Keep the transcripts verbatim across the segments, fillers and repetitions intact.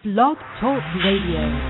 Blog Talk Radio.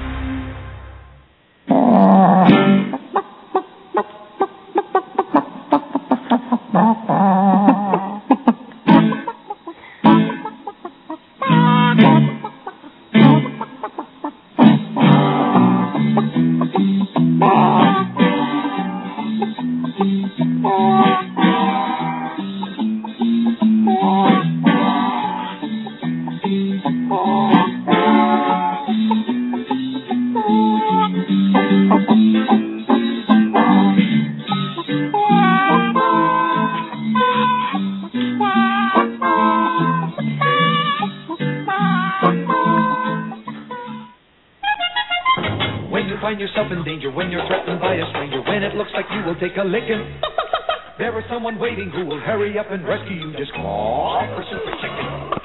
Take a licking. There is someone waiting who will hurry up and rescue you. Just call for Super Chicken.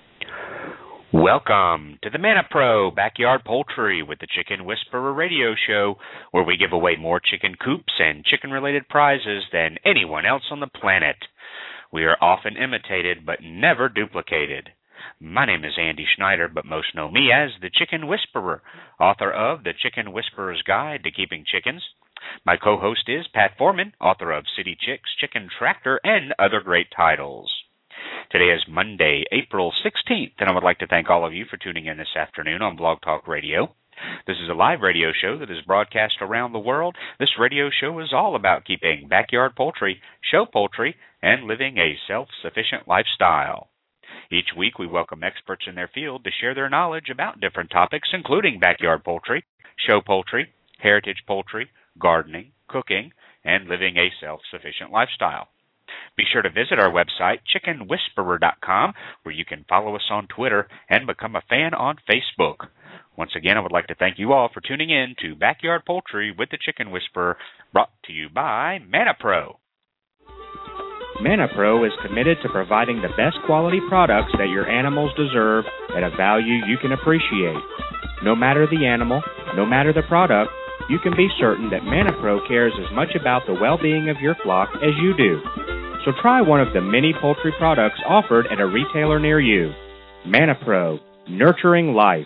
Welcome to the ManaPro Backyard Poultry with the Chicken Whisperer radio show, where we give away more chicken coops and chicken-related prizes than anyone else on the planet. We are often imitated, but never duplicated. My name is Andy Schneider, but most know me as the Chicken Whisperer, author of The Chicken Whisperer's Guide to Keeping Chickens. My co-host is Pat Foreman, author of City Chicks, Chicken Tractor, and other great titles. Today is Monday, April sixteenth, and I would like to thank all of you for tuning in this afternoon on Blog Talk Radio. This is a live radio show that is broadcast around the world. This radio show is all about keeping backyard poultry, show poultry, and living a self-sufficient lifestyle. Each week we welcome experts in their field to share their knowledge about different topics, including backyard poultry, show poultry, heritage poultry, gardening, cooking, and living a self-sufficient lifestyle. Be sure to visit our website, chicken whisperer dot com, where you can follow us on Twitter and become a fan on Facebook. Once again, I would like to thank you all for tuning in to Backyard Poultry with the Chicken Whisperer, brought to you by ManaPro. ManaPro is committed to providing the best quality products that your animals deserve at a value you can appreciate. No matter the animal, no matter the product, you can be certain that ManaPro cares as much about the well-being of your flock as you do. So try one of the many poultry products offered at a retailer near you. ManaPro, nurturing life.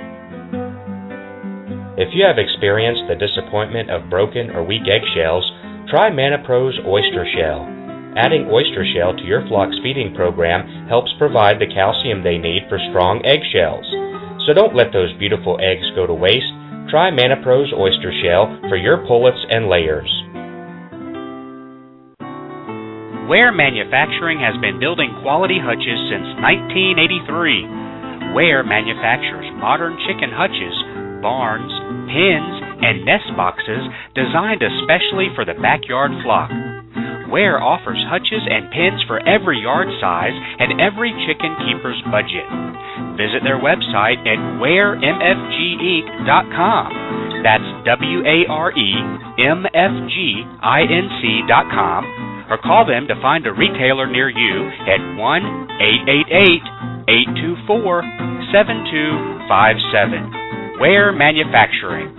If you have experienced the disappointment of broken or weak eggshells, try ManaPro's Oyster Shell. Adding oyster shell to your flock's feeding program helps provide the calcium they need for strong eggshells. So don't let those beautiful eggs go to waste. Try ManaPro's Oyster Shell for your pullets and layers. Ware Manufacturing has been building quality hutches since nineteen eighty-three. Ware manufactures modern chicken hutches, barns, pens, and nest boxes designed especially for the backyard flock. Ware offers hutches and pens for every yard size and every chicken keeper's budget. Visit their website at ware m f g inc dot com. That's W A R E M F G I N C dot com. Or call them to find a retailer near you at one eight eight eight, eight two four, seven two five seven. Ware Manufacturing.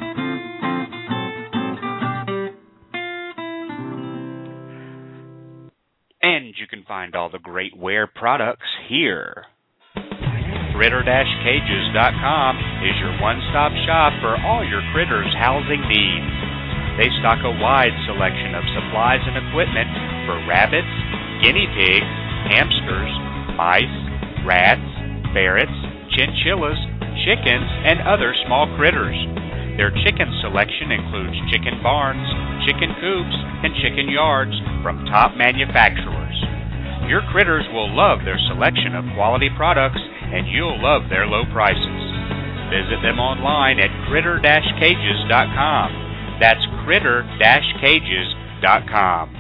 And you can find all the great Ware products here. critter dash cages dot com is your one-stop shop for all your critters' housing needs. They stock a wide selection of supplies and equipment for rabbits, guinea pigs, hamsters, mice, rats, ferrets, chinchillas, chickens, and other small critters. Their chicken selection includes chicken barns, chicken coops, and chicken yards from top manufacturers. Your critters will love their selection of quality products, and you'll love their low prices. Visit them online at critter dash cages dot com. That's critter dash cages dot com.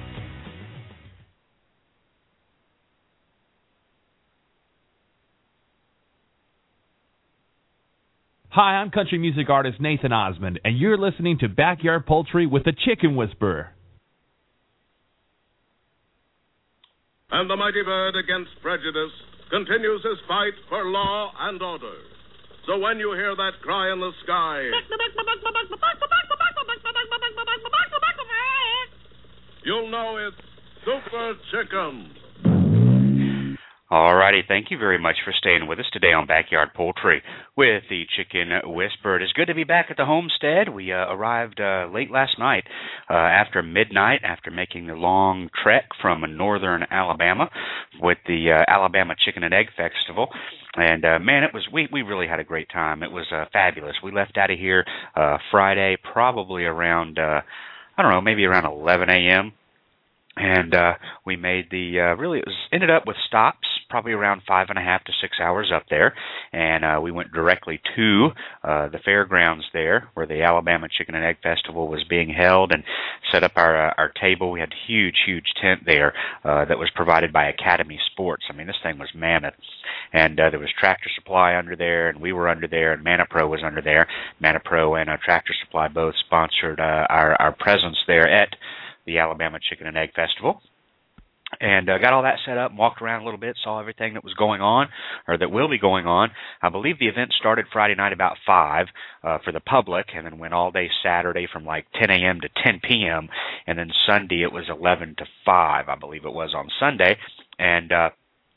Hi, I'm country music artist Nathan Osmond, and you're listening to Backyard Poultry with the Chicken Whisperer. And the mighty bird against prejudice continues his fight for law and order. So when you hear that cry in the sky, you'll know it's Super Chicken. All righty, thank you very much for staying with us today on Backyard Poultry with the Chicken Whisperer. It is good to be back at the homestead. We uh, arrived uh, late last night uh, after midnight, after making the long trek from northern Alabama with the uh, Alabama Chicken and Egg Festival. And, uh, man, it was we, we really had a great time. It was uh, fabulous. We left out of here uh, Friday probably around, uh, I don't know, maybe around eleven a.m., And uh, we made the, uh, really, it was ended up with stops, probably around five and a half to six hours up there. And uh, we went directly to uh, the fairgrounds there where the Alabama Chicken and Egg Festival was being held and set up our uh, our table. We had a huge, huge tent there uh, that was provided by Academy Sports. I mean, this thing was mammoth. And uh, there was Tractor Supply under there, and we were under there, and ManaPro was under there. ManaPro and uh, Tractor Supply both sponsored uh, our, our presence there at the Alabama Chicken and Egg Festival, and uh, got all that set up, walked around a little bit, saw everything that was going on, or that will be going on. I believe the event started Friday night about five uh, for the public, and then went all day Saturday from like ten a.m. to ten p.m., and then Sunday it was eleven to five, I believe it was on Sunday, and uh,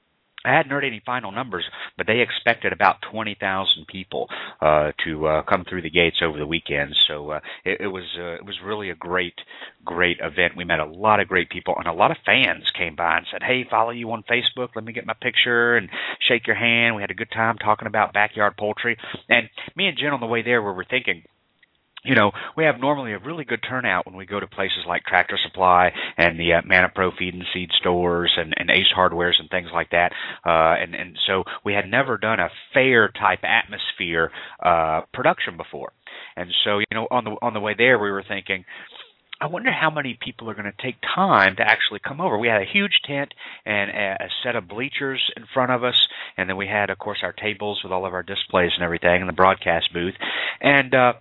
I hadn't heard any final numbers, but they expected about twenty thousand people uh, to uh, come through the gates over the weekend. So uh, it, it was uh, it was really a great, great event. We met a lot of great people, and a lot of fans came by and said, "Hey, follow you on Facebook. Let me get my picture and shake your hand." We had a good time talking about backyard poultry. And me and Jen on the way there, we were thinking, you know, we have normally a really good turnout when we go to places like Tractor Supply and the uh, ManaPro Feed and Seed stores and, and Ace Hardwares and things like that. Uh, and, and so we had never done a fair-type atmosphere uh, production before. And so, you know, on the on the way there, we were thinking, I wonder how many people are going to take time to actually come over. We had a huge tent and a, a set of bleachers in front of us, and then we had, of course, our tables with all of our displays and everything and the broadcast booth. And uh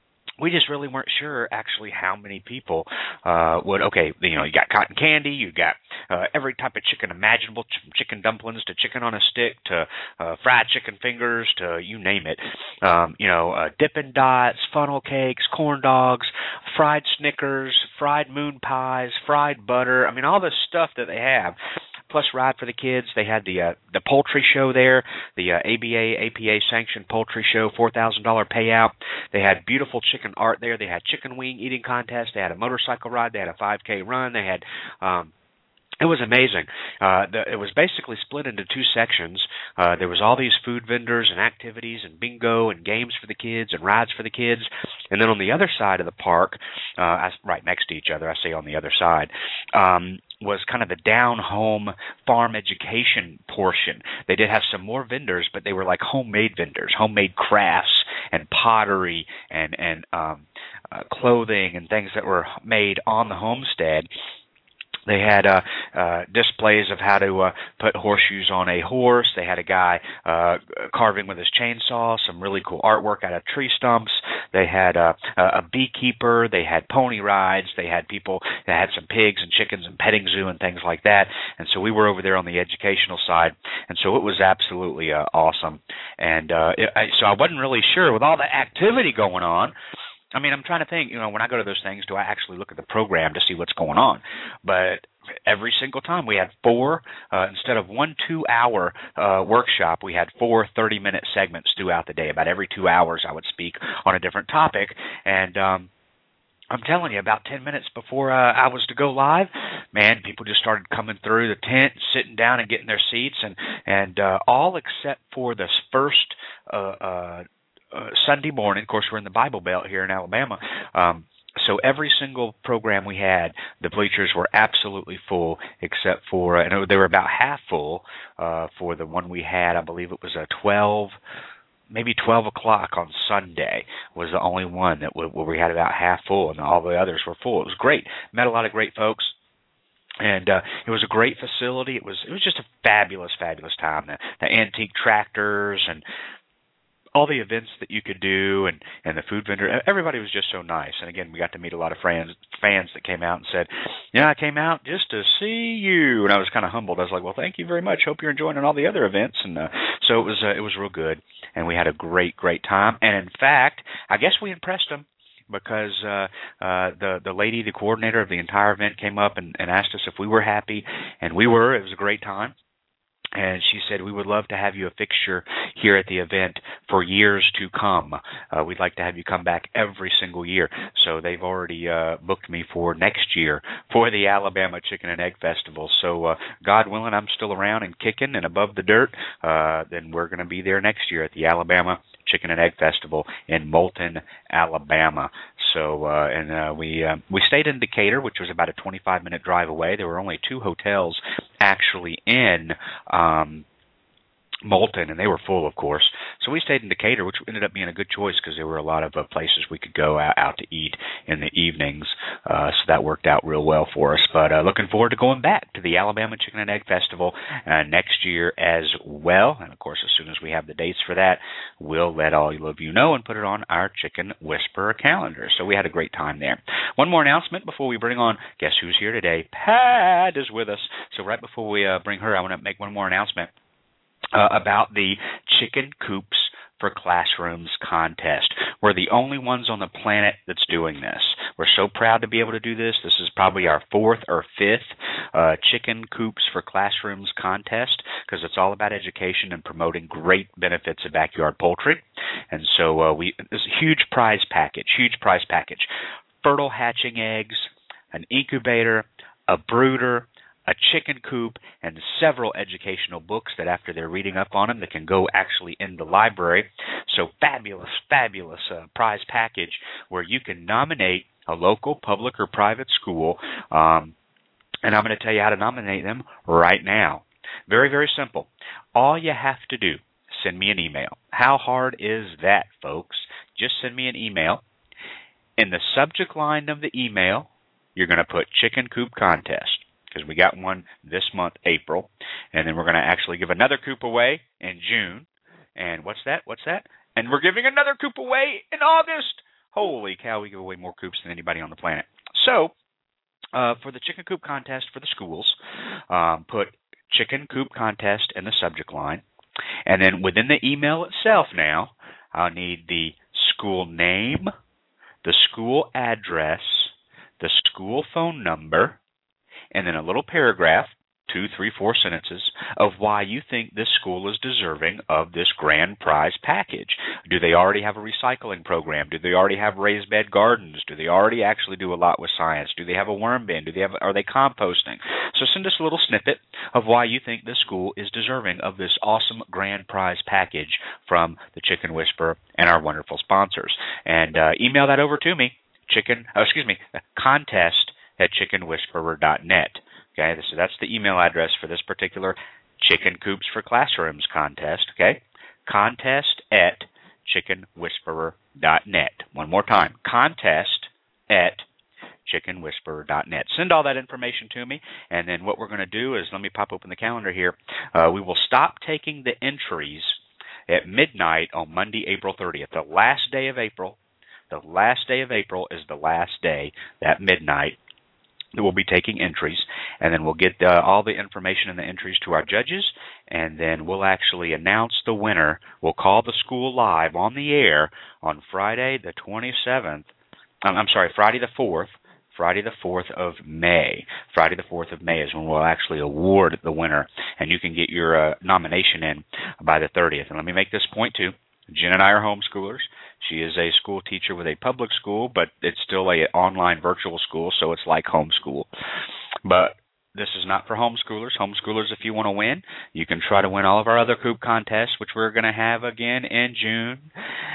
we just really weren't sure actually how many people uh, would, okay, you know, you got cotton candy, you got uh, every type of chicken imaginable, ch- chicken dumplings to chicken on a stick to uh, fried chicken fingers to you name it, um, you know, uh, Dippin' Dots, funnel cakes, corn dogs, fried Snickers, fried moon pies, fried butter, I mean, all the stuff that they have. Plus ride for the kids. They had the uh, the poultry show there, the uh, A B A, A P A sanctioned poultry show, four thousand dollars payout. They had beautiful chicken art there. They had chicken wing eating contest. They had a motorcycle ride. They had a five K run. They had um, It was amazing. Uh, the, it was basically split into two sections. Uh, there was all these food vendors and activities and bingo and games for the kids and rides for the kids. And then on the other side of the park, uh, I, right next to each other, I say on the other side, um, was kind of the down-home farm education portion. They did have some more vendors, but they were like homemade vendors, homemade crafts and pottery and, and um, uh, clothing and things that were made on the homestead. They had uh, uh, displays of how to uh, put horseshoes on a horse. They had a guy uh, carving with his chainsaw, some really cool artwork out of tree stumps. They had uh, a beekeeper. They had pony rides. They had people that had some pigs and chickens and petting zoo and things like that. And so we were over there on the educational side. And so it was absolutely uh, awesome. And uh, it, I, so I wasn't really sure with all the activity going on. I mean, I'm trying to think, you know, when I go to those things, do I actually look at the program to see what's going on? But every single time we had four, uh, instead of one two-hour uh, workshop, we had four thirty-minute segments throughout the day. About every two hours I would speak on a different topic. And um, I'm telling you, about ten minutes before uh, I was to go live, man, people just started coming through the tent, sitting down and getting their seats, and, and uh, all except for this first uh, uh Uh, Sunday morning. Of course, we're in the Bible Belt here in Alabama. Um, so every single program we had, the bleachers were absolutely full, except for, and they were about half full uh, for the one we had. I believe it was a twelve, maybe twelve o'clock on Sunday was the only one that w- where we had about half full, and all the others were full. It was great. Met a lot of great folks. And uh, it was a great facility. It was it was just a fabulous, fabulous time. The, the antique tractors and all the events that you could do, and, and the food vendor, everybody was just so nice. And again, we got to meet a lot of friends, fans that came out and said, yeah, I came out just to see you. And I was kind of humbled. I was like, well, thank you very much. Hope you're enjoying all the other events. And uh, so it was uh, it was real good. And we had a great, great time. And in fact, I guess we impressed them, because uh, uh, the the lady, the coordinator of the entire event, came up and, and asked us if we were happy. And we were. It was a great time. And she said, we would love to have you a fixture here at the event for years to come. Uh, we'd like to have you come back every single year. So they've already uh, booked me for next year for the Alabama Chicken and Egg Festival. So uh, God willing, I'm still around and kicking and above the dirt, uh, then we're going to be there next year at the Alabama Chicken and Egg Festival in Moulton, Alabama. So, uh, and uh, we uh, we stayed in Decatur, which was about a twenty-five minute drive away. There were only two hotels actually in um, Moulton, and they were full, of course. So we stayed in Decatur, which ended up being a good choice because there were a lot of uh, places we could go out, out to eat in the evenings. Uh, so that worked out real well for us. But uh, looking forward to going back to the Alabama Chicken and Egg Festival uh, next year as well. And, of course, as soon as we have the dates for that, we'll let all of you know and put it on our Chicken Whisperer calendar. So we had a great time there. One more announcement before we bring on, guess who's here today? Pat is with us. So right before we uh, bring her, I want to make one more announcement. Uh, about the Chicken Coops for Classrooms contest. We're the only ones on the planet that's doing this. We're so proud to be able to do this. This is probably our fourth or fifth uh, Chicken Coops for Classrooms contest because it's all about education and promoting great benefits of backyard poultry. And so uh, we there's a huge prize package, huge prize package. Fertile hatching eggs, an incubator, a brooder, a chicken coop, and several educational books that after they're reading up on them, they can go actually in the library. So fabulous, fabulous uh, prize package where you can nominate a local public or private school, um, and I'm going to tell you how to nominate them right now. Very, very simple. All you have to do, send me an email. How hard is that, folks? Just send me an email. In the subject line of the email, you're going to put Chicken Coop Contest, because we got one this month, April, and then we're going to actually give another coop away in June. And what's that? What's that? And we're giving another coop away in August. Holy cow, we give away more coops than anybody on the planet. So, uh, for the Chicken Coop Contest for the schools, um, put Chicken Coop Contest in the subject line. And then within the email itself now, I'll need the school name, the school address, the school phone number, and then a little paragraph, two, three, four sentences, of why you think this school is deserving of this grand prize package. Do they already have a recycling program? Do they already have raised bed gardens? Do they already actually do a lot with science? Do they have a worm bin? Do they have? Are they composting? So send us a little snippet of why you think this school is deserving of this awesome grand prize package from the Chicken Whisperer and our wonderful sponsors. And uh, email that over to me, chicken, oh, excuse me, contest at chicken whisperer dot net. Okay, so that's the email address for this particular Chicken Coops for Classrooms contest. Okay, contest at chicken whisperer dot net. One more time, contest at chicken whisperer dot net. Send all that information to me, and then what we're going to do is, let me pop open the calendar here. Uh, we will stop taking the entries at midnight on Monday, April thirtieth, the last day of April. The last day of April is the last day, that midnight. We'll be taking entries, and then we'll get uh, all the information and the entries to our judges, and then we'll actually announce the winner. We'll call the school live on the air on Friday the twenty-seventh. Um, I'm sorry, Friday the fourth. Friday the fourth of May. Friday the fourth of May is when we'll actually award the winner, and you can get your uh, nomination in by the thirtieth. And let me make this point, too. Jen and I are homeschoolers. She is a school teacher with a public school, but it's still a online virtual school, so it's like homeschool. But this is not for homeschoolers. Homeschoolers, if you want to win, you can try to win all of our other coop contests, which we're going to have again in June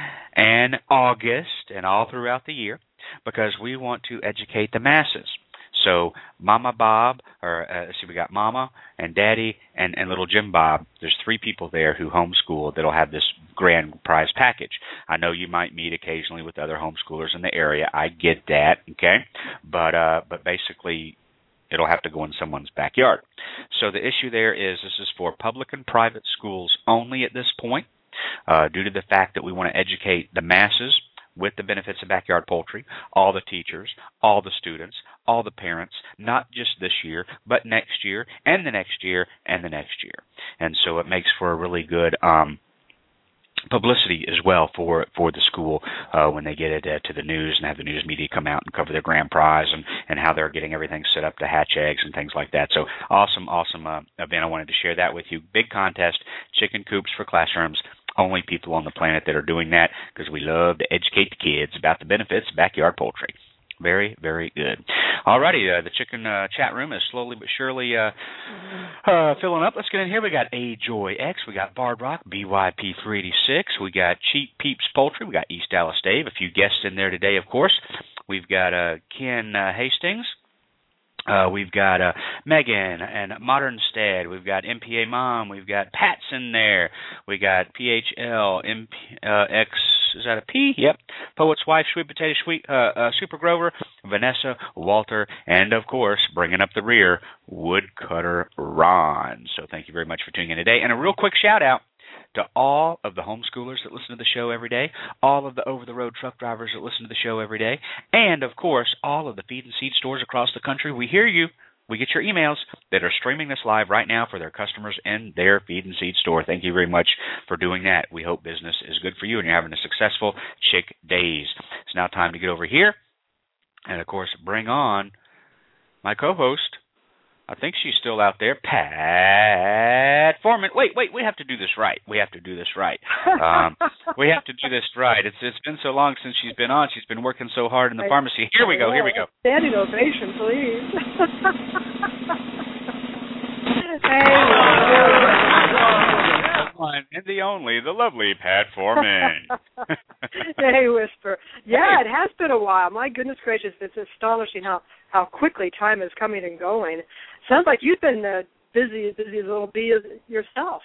and August and all throughout the year, because we want to educate the masses. So Mama Bob, or uh, see, we got Mama and Daddy and, and little Jim Bob. There's three people there who homeschool that'll have this grand prize package. I know you might meet occasionally with other homeschoolers in the area. I get that, okay? But uh, but basically, it'll have to go in someone's backyard. So the issue there is this is for public and private schools only at this point, uh, due to the fact that we want to educate the masses with the benefits of backyard poultry, all the teachers, all the students, all the parents, not just this year, but next year, and the next year, and the next year. And so it makes for a really good um, publicity as well for for the school uh, when they get it uh, to the news and have the news media come out and cover their grand prize and, and how they're getting everything set up to hatch eggs and things like that. So awesome, awesome uh, event. I wanted to share that with you. Big contest, chicken coops for classrooms. Only people on the planet that are doing that because we love to educate the kids about the benefits of backyard poultry. Very, very good. All righty, uh, the chicken uh, chat room is slowly but surely uh, uh, filling up. Let's get in here. We got A Joy X, we got Bard Rock, B Y P three eighty-six, we got Cheap Peeps Poultry, we got East Dallas Dave, a few guests in there today, of course. We've got uh, Ken uh, Hastings. Uh, we've got uh, Megan and Modern Stead. We've got M P A Mom. We've got Pat's in there. We got P H L, M P, uh, X, is that a P? Yep. Poet's Wife, Sweet Potato Sweet, uh, uh, Super Grover, Vanessa, Walter, and, of course, bringing up the rear, Woodcutter Ron. So thank you very much for tuning in today. And a real quick shout-out to all of the homeschoolers that listen to the show every day, all of the over-the-road truck drivers that listen to the show every day, and, of course, all of the feed and seed stores across the country. We hear you. We get your emails that are streaming this live right now for their customers in their feed and seed store. Thank you very much for doing that. We hope business is good for you and you're having a successful Chick Days. It's now time to get over here and, of course, bring on my co-host. I think she's still out there, Pat Foreman. Wait, wait, we have to do this right. We have to do this right. Um, we have to do this right. It's It's been so long since she's been on. She's been working so hard in the pharmacy. Here we go, here we go. Standing ovation, please. Hey. One and the only, the lovely Pat Foreman. Hey, Whisper. Yeah, it has been a while. My goodness gracious, it's astonishing how, how quickly time is coming and going. Sounds like you've been uh, busy, busy as a little bee yourself.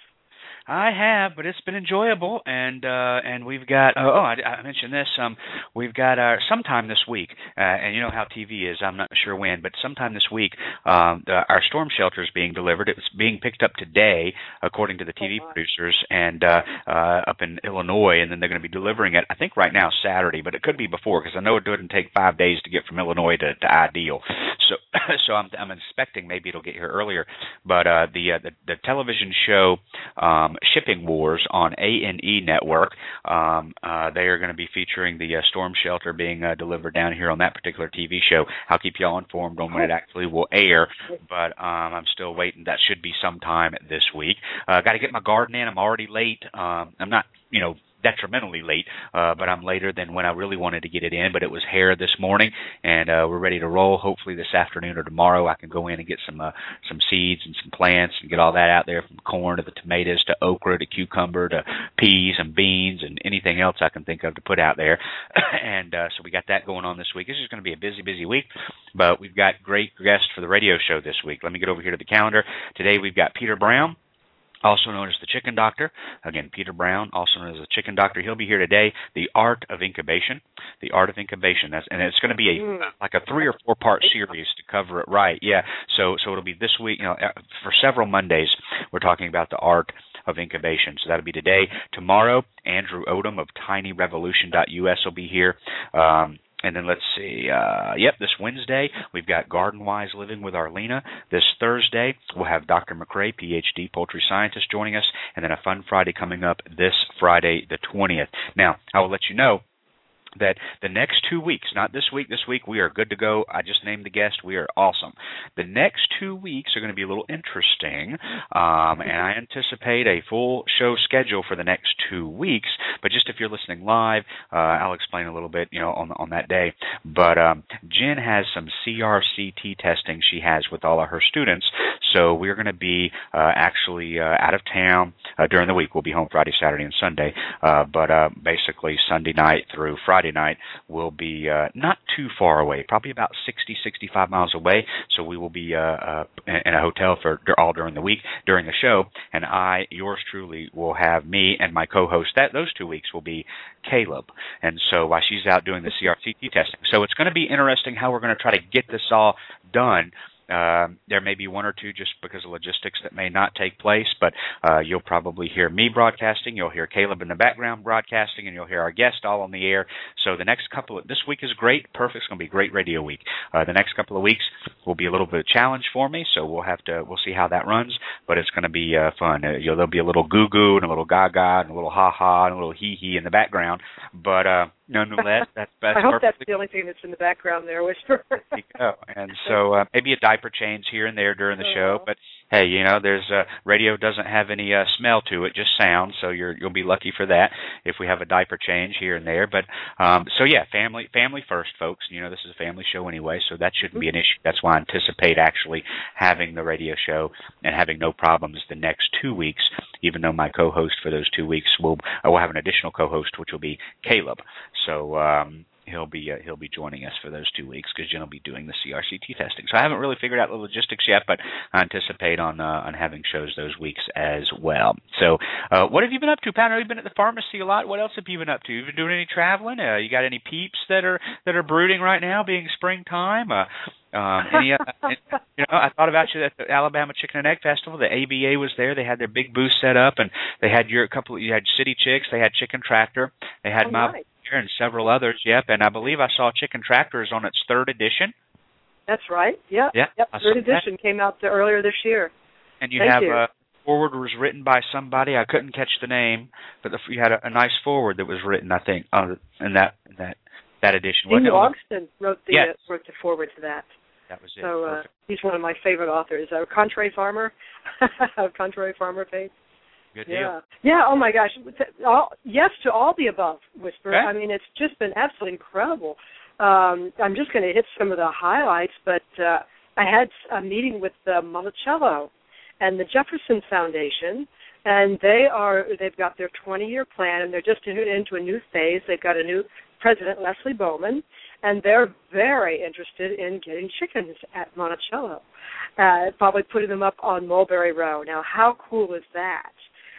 I have, but it's been enjoyable, and uh, and we've got oh, oh I, I mentioned this. Um, we've got our sometime this week, uh, and you know how T V is. I'm not sure when, but sometime this week, um, the, our storm shelter is being delivered. It's being picked up today, according to the T V oh, producers, and uh, uh, up in Illinois, and then they're going to be delivering it. I think right now Saturday, but it could be before because I know it doesn't take five days to get from Illinois to, to Ideal. So so I'm I'm expecting maybe it'll get here earlier. But uh, the, uh, the the television show. Um, Shipping Wars on A and E Network. Um, uh, they are going to be featuring the uh, storm shelter being uh, delivered down here on that particular T V show. I'll keep you all informed on when it actually will air, but um, I'm still waiting. That should be sometime this week. Uh, got to get my garden in. I'm already late. Um, I'm not, you know, detrimentally late, uh, but I'm later than when I really wanted to get it in, but it was hair this morning, and uh, we're ready to roll. Hopefully this afternoon or tomorrow I can go in and get some uh, some seeds and some plants and get all that out there, from corn to the tomatoes to okra to cucumber to peas and beans and anything else I can think of to put out there. and uh, so we got that going on this week. This is going to be a busy, busy week, but we've got great guests for the radio show this week. Let me get over here to the calendar. Today we've got Peter Brown, also known as the Chicken Doctor. Again, Peter Brown, also known as the Chicken Doctor. He'll be here today. The Art of Incubation. The Art of Incubation. That's, and it's going to be a like a three or four part series to cover it right. Yeah. So so it'll be this week. You know, for several Mondays, we're talking about the Art of Incubation. So that'll be today. Tomorrow, Andrew Odom of Tiny Revolution dot U S will be here. Um, And then let's see, uh, yep, this Wednesday, we've got Garden Wise Living with Arlena. This Thursday, we'll have Doctor McRae, P H D poultry scientist, joining us. And then a fun Friday coming up this Friday, the twentieth. Now, I will let you know that the next two weeks, not this week, this week we are good to go. I just named the guest. We are awesome. The next two weeks are going to be a little interesting, um, and I anticipate a full show schedule for the next two weeks. But just if you're listening live, uh, I'll explain a little bit, you know, on on that day. But um, Jen has some C R C T testing she has with all of her students, so we're going to be uh, actually uh, out of town uh, during the week. We'll be home Friday, Saturday, and Sunday, uh, but uh, basically Sunday night through Friday night will be uh, not too far away, probably about sixty, sixty-five miles away. So we will be uh, uh, in a hotel for all during the week, during the show, and I, yours truly, will have me and my co-host. That those two weeks will be Caleb, and so while she's out doing the C R C T testing, so it's going to be interesting how we're going to try to get this all done. Uh, there may be one or two just because of logistics that may not take place, but uh, you'll probably hear me broadcasting, you'll hear Caleb in the background broadcasting, and you'll hear our guest all on the air. So the next couple of, this week is great, perfect, it's going to be a great radio week. Uh, the next couple of weeks will be a little bit of a challenge for me, so we'll have to, we'll see how that runs, but it's going to be uh, fun. Uh, you know, there'll be a little goo-goo and a little gaga and a little ha-ha and a little hee-hee in the background, but uh, nonetheless, that's, that's I hope perfectly that's the only thing that's in the background there, Whisper. There you go. And so uh, maybe a diaper change here and there during the show, but hey, you know, there's uh, radio doesn't have any uh, smell to it, just sound. So you're you'll be lucky for that if we have a diaper change here and there. But um, so yeah, family family first, folks. You know, this is a family show anyway, so that shouldn't be an issue. That's why I anticipate actually having the radio show and having no problems the next two weeks. Even though my co-host for those two weeks will I will have an additional co-host, which will be Caleb. So. Um, He'll be uh, he'll be joining us for those two weeks because Jen will be doing the C R C T testing. So I haven't really figured out the logistics yet, but I anticipate on uh, on having shows those weeks as well. So uh, what have you been up to, Pat? I know you've been at the pharmacy a lot. What else have you been up to? You been doing any traveling? Uh, you got any peeps that are that are brooding right now, being springtime? Uh, um, any, uh, you know, I thought about you at the Alabama Chicken and Egg Festival. The A B A was there. They had their big booth set up, and they had your couple. You had City Chicks. They had Chicken Tractor. They had oh, my. Nice. And several others, yep. And I believe I saw Chicken Tractor is on its third edition. That's right. Yep. Yeah. Yep. Third edition that. Came out the, earlier this year. And you Thank have you. a forward was written by somebody I couldn't catch the name, but the, you had a, a nice forward that was written, I think, uh, in that in that that edition. Dean Logston wrote the yes. uh, wrote the forward to that. That was it. So uh, he's one of my favorite authors. Uh, Contrary Farmer, Contrary Farmer page. Good deal. Yeah. Yeah, oh my gosh. All, yes to all the above, Whisper. Okay. I mean, it's just been absolutely incredible. Um, I'm just going to hit some of the highlights, but uh, I had a meeting with uh, Monticello and the Jefferson Foundation, and they are, they've got their twenty-year plan, and they're just in, into a new phase. They've got a new president, Leslie Bowman, and they're very interested in getting chickens at Monticello, uh, probably putting them up on Mulberry Row. Now, how cool is that?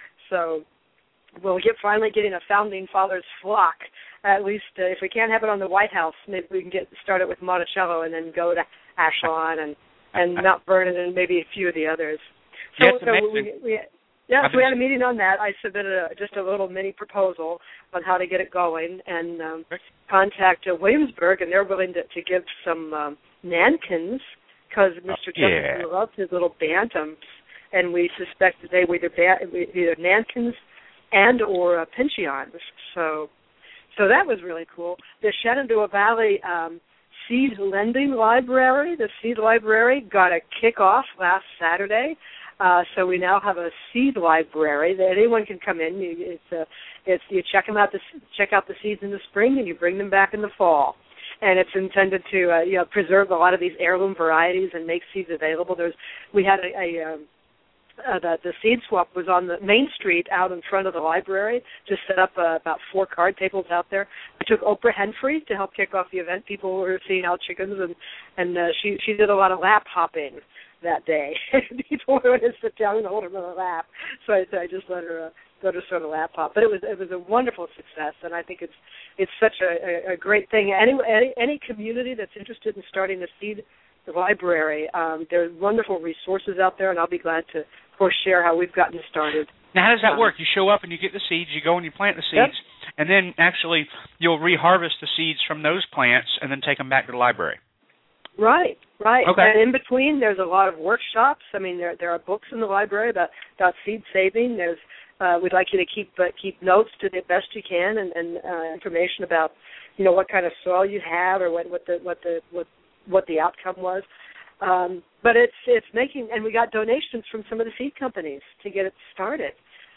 So we'll get finally getting a founding fathers flock. At least uh, if we can't have it on the White House, maybe we can get started with Monticello and then go to Ashland and, and Mount Vernon and maybe a few of the others. So, yes, so we, we, yeah, so we had a meeting on that. I submitted a, just a little mini proposal on how to get it going and um, contact uh, Williamsburg, and they're willing to, to give some um, nankins because Mister Oh, yeah. Jefferson loves his little bantams. And we suspect that they were either, either nankins and or uh, pincheons. So, so that was really cool. The Shenandoah Valley um, Seed Lending Library, the Seed Library, got a kickoff last Saturday. Uh, so we now have a seed library that anyone can come in. You, it's a, it's you check them out, the, check out the seeds in the spring, and you bring them back in the fall. And it's intended to uh, you know preserve a lot of these heirloom varieties and make seeds available. There's we had a, a um, Uh, the, the seed swap was on the main street out in front of the library, just set up uh, about four card tables out there. I took Oprah Henfrey to help kick off the event. People were seeing out chickens, and, and uh, she, she did a lot of lap hopping that day. People wanted to sit down and hold her on a lap, so I, so I just let her uh, go to sort of lap hop. But it was it was a wonderful success, and I think it's it's such a, a, a great thing. Any, any any community that's interested in starting a seed the library, um, there's wonderful resources out there, and I'll be glad to, of course, share how we've gotten started. Now, how does that um, work? You show up and you get the seeds, you go and you plant the seeds, yep. and then actually you'll reharvest the seeds from those plants and then take them back to the library. Right, right. Okay. And in between, there's a lot of workshops. I mean, there there are books in the library about, about seed saving. There's uh, we'd like you to keep uh, keep notes to the best you can, and, and uh, information about, you know, what kind of soil you have or what what the what the what what the outcome was. Um, but it's it's making, and we got donations from some of the seed companies to get it started.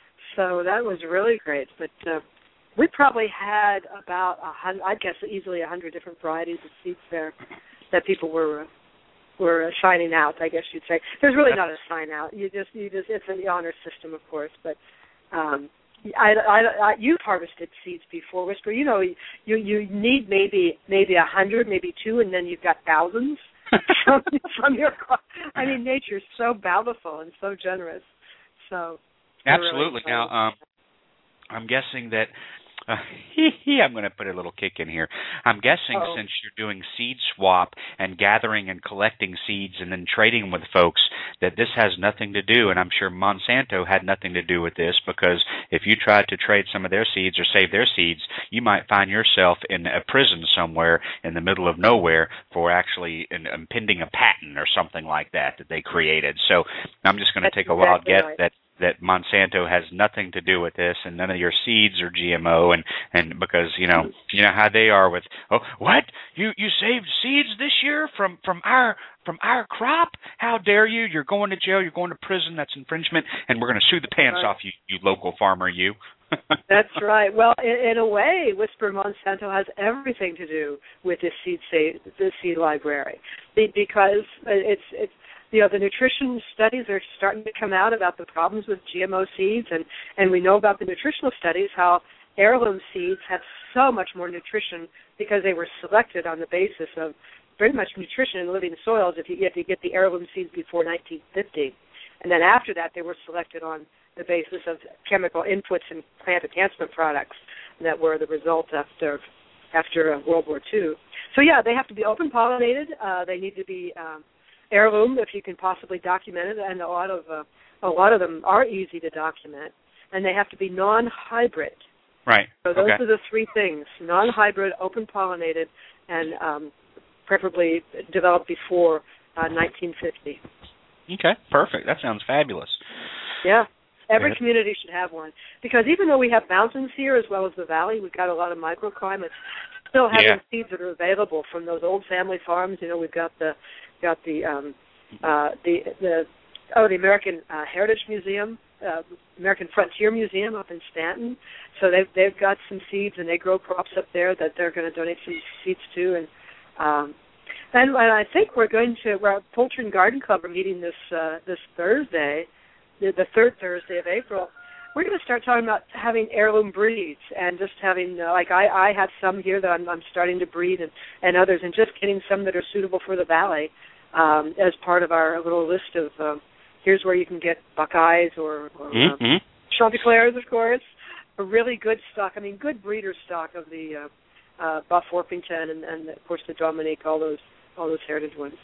So that was really great. But uh, we probably had about a hundred, I'd guess easily a hundred different varieties of seeds there that people were were signing out, I guess you'd say. There's really not a sign out. You just you just it's an honor system, of course. But um, I, I, I, you've harvested seeds before, Whisper. You know, you you need maybe maybe a hundred, maybe two, and then you've got thousands from, from your crop. I mean, nature's so bountiful and so generous. So absolutely. Really now, um, I'm guessing that Uh, I'm going to put a little kick in here. I'm guessing Oh. since you're doing seed swap and gathering and collecting seeds and then trading with folks, that this has nothing to do, and I'm sure Monsanto had nothing to do with this, because if you tried to trade some of their seeds or save their seeds, you might find yourself in a prison somewhere in the middle of nowhere for actually in, impending a patent or something like that that they created. So I'm just going to take a wild exactly guess right. that that Monsanto has nothing to do with this, and none of your seeds are G M O, and, and because you know you know how they are with, oh, what, you you saved seeds this year from from our from our crop? How dare you? You're going to jail. You're going to prison. That's infringement, and we're going to sue the pants Right. off you, you local farmer. You. That's right. Well, in, in a way, Whisper Monsanto has everything to do with this seed sa- this seed library, Be- because it's it's. You know, the nutrition studies are starting to come out about the problems with G M O seeds, and, and we know about the nutritional studies how heirloom seeds have so much more nutrition because they were selected on the basis of pretty much nutrition in living soils if you, if you get the heirloom seeds before nineteen fifty. And then after that, they were selected on the basis of chemical inputs and plant enhancement products that were the result after after World War Two. So, yeah, they have to be open-pollinated. Uh, they need to be um, heirloom if you can possibly document it, and a lot of uh, a lot of them are easy to document, and they have to be non-hybrid. Right. So those okay. are the three things: non-hybrid, open-pollinated, and um, preferably developed before uh, nineteen fifty. Okay, perfect. That sounds fabulous. Yeah. Every Good. community should have one, because even though we have mountains here as well as the valley, we've got a lot of microclimates. Still having Yeah. seeds that are available from those old family farms. You know, we've got the got the um, uh, the the oh the American uh, Heritage Museum, uh, American Frontier Museum up in Stanton. So they've they've got some seeds, and they grow crops up there that they're going to donate some seeds to. And um, and, and I think we're going to we're at Poultry and Garden Club are meeting this uh, this Thursday, the, the third Thursday of April. We're going to start talking about having heirloom breeds and just having, uh, like I, I have some here that I'm, I'm starting to breed, and, and others, and just getting some that are suitable for the valley um, as part of our little list of, um, here's where you can get Buckeyes or, or Mm-hmm. um, Chanticleers, of course, a really good stock, I mean, good breeder stock of the uh, uh, Buff Orpington and, and, of course, the Dominique, all those all those heritage ones.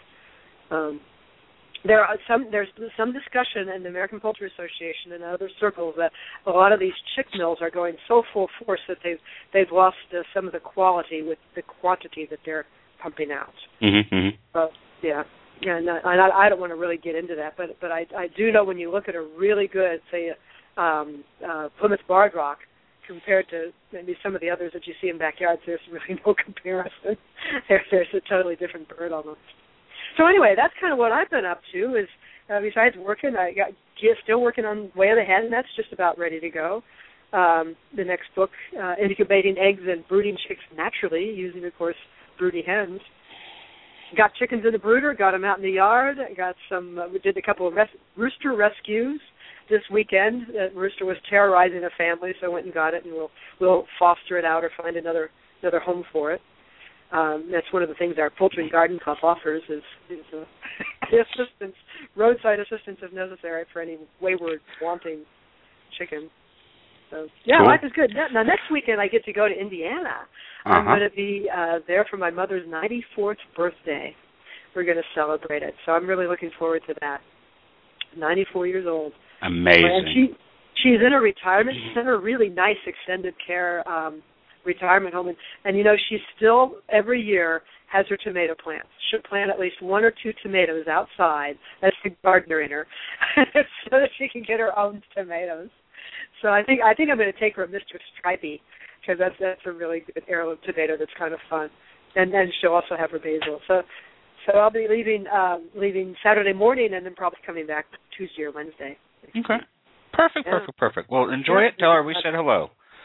Um, There are some. There's some discussion in the American Poultry Association and other circles that a lot of these chick mills are going so full force that they've they've lost uh, some of the quality with the quantity that they're pumping out. Mm-hmm. So yeah, yeah, and I, I don't want to really get into that, but but I I do know when you look at a really good, say, um, uh, Plymouth Barred Rock compared to maybe some of the others that you see in backyards, there's really no comparison. there, there's a totally different bird almost. So anyway, that's kind of what I've been up to. Is uh, besides working, I got still working on Way of the Hen. That's just about ready to go. Um, the next book, uh, Incubating Eggs and Brooding Chicks Naturally, using, of course, broody hens. Got chickens in the brooder. Got them out in the yard. Got some. Uh, we did a couple of res- rooster rescues this weekend. Uh, rooster was terrorizing a family, so I went and got it, and we'll we'll foster it out or find another another home for it. Um, that's one of the things our Poultry and Garden Club offers is, is uh, assistance, roadside assistance if necessary for any wayward, wanting chicken. So, yeah, cool. Life is good. Now, now, next weekend I get to go to Indiana. Uh-huh. I'm going to be uh, there for my mother's ninety-fourth birthday. We're going to celebrate it. So I'm really looking forward to that. ninety-four years old. Amazing. And she, she's in a retirement center, really nice extended care um retirement home, and, and you know, she still every year has her tomato plants. She'll plant at least one or two tomatoes outside. That's the gardener in her, so that she can get her own tomatoes. So I think I think I'm going to take her a Mister Stripey, because that's that's a really good heirloom tomato that's kind of fun, and then she'll also have her basil. So so I'll be leaving um, leaving Saturday morning, and then probably coming back Tuesday or Wednesday. Okay. Perfect, Yeah. perfect, perfect. Well, enjoy Yeah. it. Tell her we said hello.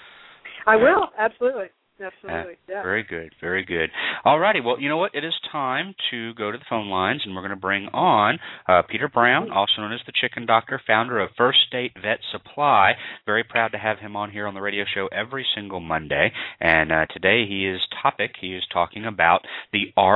I will, absolutely. Absolutely, Uh, yeah. Very good, very good. All righty, well, you know what? It is time to go to the phone lines, and we're going to bring on uh, Peter Brown, also known as the Chicken Doctor, founder of First State Vet Supply. Very proud to have him on here on the radio show every single Monday. And uh, today he is topic, he is talking about the art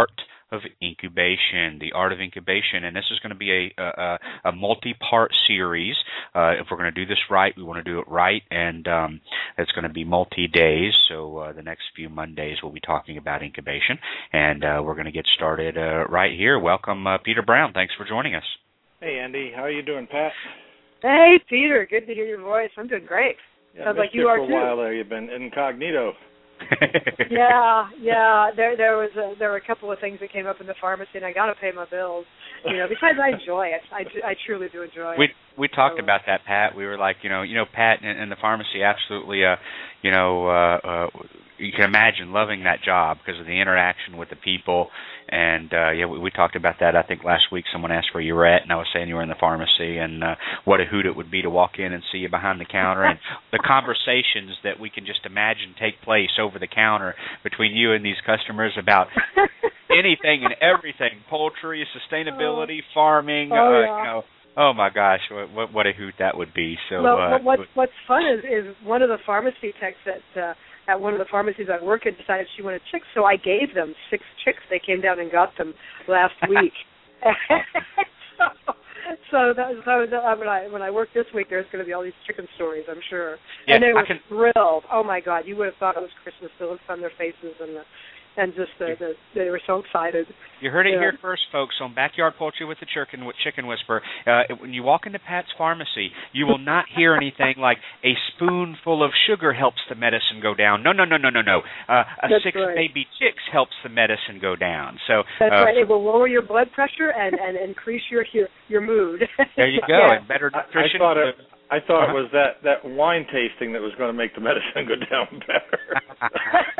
of Incubation, the Art of Incubation, and this is going to be a a, a multi-part series. Uh, if we're going to do this right, we want to do it right, and um, it's going to be multi-days. So uh, the next few Mondays we'll be talking about incubation, and uh, we're going to get started uh, right here. Welcome, uh, Peter Brown. Thanks for joining us. Hey, Andy. How are you doing, Pat? Hey, Peter. Good to hear your voice. I'm doing great. Yeah, Sounds I like missed you you are for a too. while there. You've been incognito. yeah, yeah. There, there was, a, there were a couple of things that came up in the pharmacy, and I got to pay my bills. You know, besides I enjoy it. I, I truly do enjoy it. We we talked so, about that, Pat. We were like, you know, you know, Pat in, in the pharmacy, absolutely. Uh, you know, uh, uh, you can imagine loving that job because of the interaction with the people. And uh, yeah, we, we talked about that. I think last week someone asked where you were at, and I was saying you were in the pharmacy, and uh, what a hoot it would be to walk in and see you behind the counter, and the conversations that we can just imagine take place over the counter between you and these customers about anything and everything: poultry, sustainability, farming. Oh, uh, yeah. You know, oh my gosh, what, what what a hoot that would be! So, well, uh, what, what's fun is is one of the pharmacy techs at uh, at one of the pharmacies I work at decided she wanted chicks, so I gave them six chicks. They came down and got them last week. so, so that was, that was uh, when I when I work this week. There's going to be all these chicken stories, I'm sure. Yeah, and they were I can... thrilled. Oh my God, you would have thought it was Christmas. The looks on their faces and the. And just the, the, they were so excited. You heard it yeah. here first, folks, on Backyard Poultry with the Chicken, Chicken Whisperer. Uh, when you walk into Pat's Pharmacy, you will not hear anything like a spoonful of sugar helps the medicine go down. No, no, no, no, no, no. Uh, a That's six right. baby chicks helps the medicine go down. So That's uh, right. It will lower your blood pressure and, and increase your your, your mood. There you go. yeah. And better I, nutrition. I thought it. I thought Uh-huh. it was that, that wine tasting that was going to make the medicine go down better.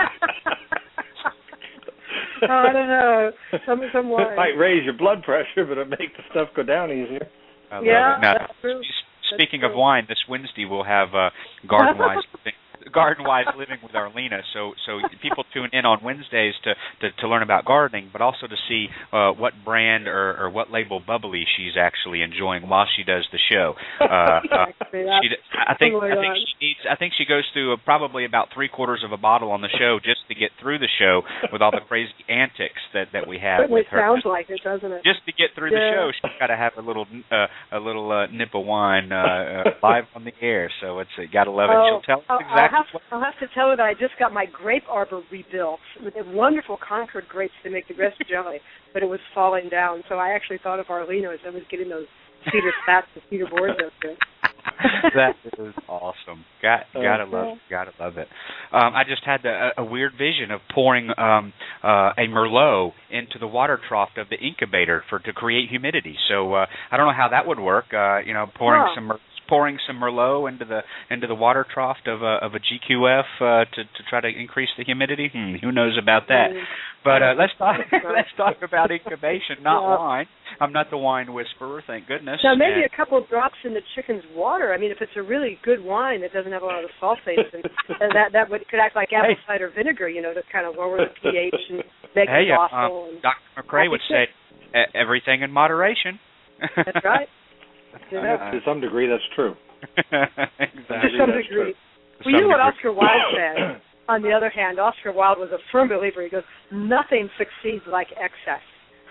I don't know. Some some It wine. might raise your blood pressure, but it make the stuff go down easier. I love Yeah, it. Now, that's true. speaking That's of true. wine, this Wednesday we'll have uh, Garden Wise Garden Wise Living with Arlena. So so people tune in on Wednesdays to, to, to learn about gardening, but also to see uh, what brand or, or what label bubbly she's actually enjoying while she does the show. Uh, uh, she, I think I think she needs. I think she goes through probably about three quarters of a bottle on the show just to get through the show with all the crazy antics that, that we have Certainly with her. sounds like it, doesn't it? Just to get through yeah. the show, she's got to have a little uh, a little uh, nip of wine uh, uh, live on the air. So it's uh, gotta love it. Oh, She'll tell us I'll, exactly. I'll have, I'll have to tell her that I just got my grape arbor rebuilt with the wonderful Concord grapes to make the grape jelly, but it was falling down. So I actually thought of Arlena as I was getting those cedar spats and cedar boards out there. That is awesome. Got gotta love gotta love it. Um, I just had the, a, a weird vision of pouring um, uh, a Merlot into the water trough of the incubator for to create humidity. So uh, I don't know how that would work. Uh, you know, pouring Huh. some Mer- pouring some Merlot into the into the water trough of a of a G Q F uh, to to try to increase the humidity. Hmm, who knows about that? But uh, let's talk let's talk about incubation, not Yeah. wine. I'm not the wine whisperer, thank goodness. Now, maybe And- a couple of drops in the chicken's water. I mean, if it's a really good wine that doesn't have a lot of sulfates, and, and that that would, could act like apple Hey. cider vinegar, you know, to kind of lower the pH and make Hey, it uh, docile. um, and Doctor McRae would say e- everything in moderation. That's right. You know, To some degree, that's true. Exactly. to some that's degree. true. Well, you know what degree. Oscar Wilde said? On the other hand, Oscar Wilde was a firm believer. He goes, nothing succeeds like excess.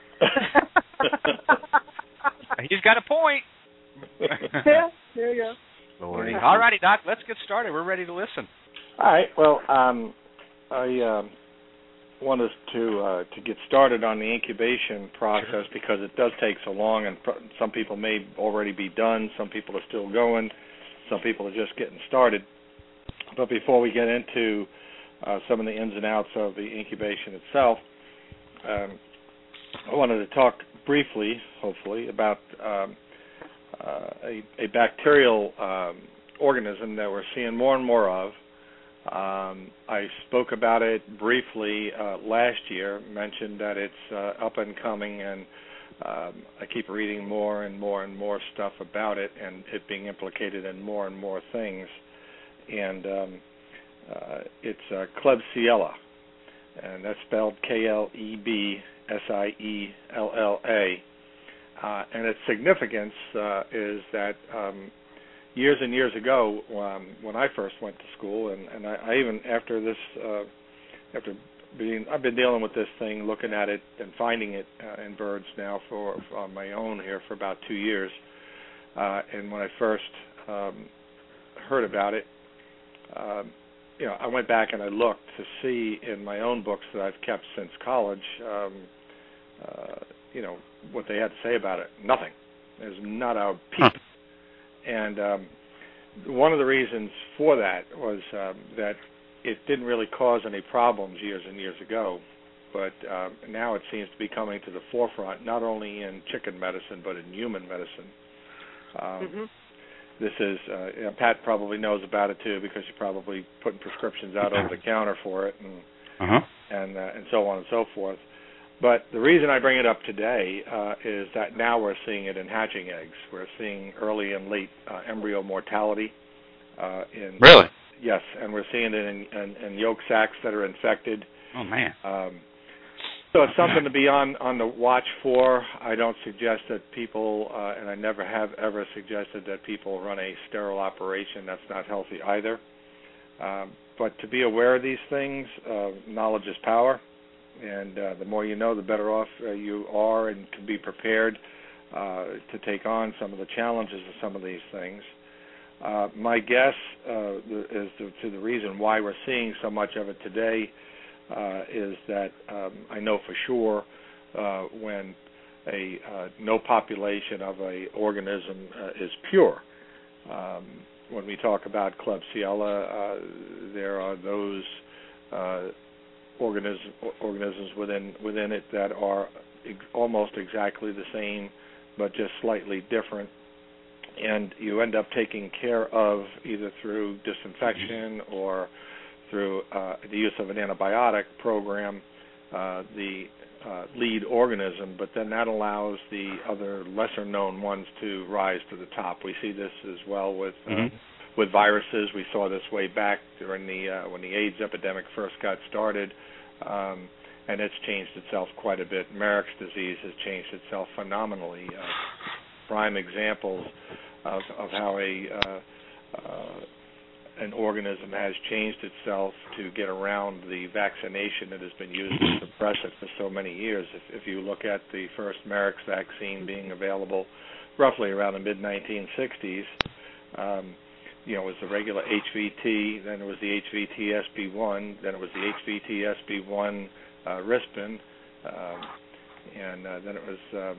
He's got a point. Yeah, there you go. Lordy. All righty, Doc, let's get started. We're ready to listen. All right. Well, um, I um, want us to uh, to get started on the incubation process Sure. because it does take so long, and pro- some people may already be done, some people are still going, some people are just getting started. But before we get into uh, some of the ins and outs of the incubation itself, um, I wanted to talk briefly, hopefully, about um, uh, a, a bacterial um, organism that we're seeing more and more of. Um, I spoke about it briefly uh, last year, mentioned that it's uh, up and coming, and um, I keep reading more and more and more stuff about it and it being implicated in more and more things. And um, uh, it's uh, Klebsiella, and that's spelled K L E B S I E L L A. Uh, and its significance uh, is that um, years and years ago, um, when I first went to school, and, and I, I even after this, uh, after being I've been dealing with this thing, looking at it and finding it uh, in birds now for on my own here for about two years. Uh, and when I first um, heard about it, um, you know, I went back and I looked to see in my own books that I've kept since college, um, uh, you know, what they had to say about it. Nothing. There's not a peep. Huh. And um, one of the reasons for that was um, that it didn't really cause any problems years and years ago, but um, now it seems to be coming to the forefront, not only in chicken medicine, but in human medicine. Um, mm-hmm. This is, uh, you know, Pat probably knows about it too, because you're probably putting prescriptions out over the counter for it, and uh-huh. and uh, and so on and so forth. But the reason I bring it up today uh, is that now we're seeing it in hatching eggs. We're seeing early and late uh, embryo mortality. Uh, in really? Yes, and we're seeing it in, in, in yolk sacs that are infected. Oh man! Um, so it's something to be on, on the watch for. I don't suggest that people, uh, and I never have ever suggested that people run a sterile operation. That's not healthy either. Um, but to be aware of these things, uh, knowledge is power, and uh, the more you know, the better off uh, you are and can be prepared uh, to take on some of the challenges of some of these things. Uh, my guess uh, is to, to the reason why we're seeing so much of it today uh, is that um, I know for sure uh, when a uh, no population of a organism uh, is pure. Um, when we talk about Klebsiella, uh, there are those uh, organism, organisms within within it that are ex- almost exactly the same, but just slightly different. And you end up taking care of either through disinfection or through uh, the use of an antibiotic program, uh, the uh, lead organism, but then that allows the other lesser-known ones to rise to the top. We see this as well with uh, mm-hmm. with viruses. We saw this way back during the uh, when the AIDS epidemic first got started, um, and it's changed itself quite a bit. Marek's disease has changed itself phenomenally. Uh, prime examples Of, of how a uh, uh, an organism has changed itself to get around the vaccination that has been used to suppress it for so many years. If, if you look at the first Marek's vaccine being available roughly around the mid nineteen sixties, um, you know, it was the regular H V T, then it was the H V T S B one, then it was the H V T S B one uh, Rispin, um, and uh, then it was um,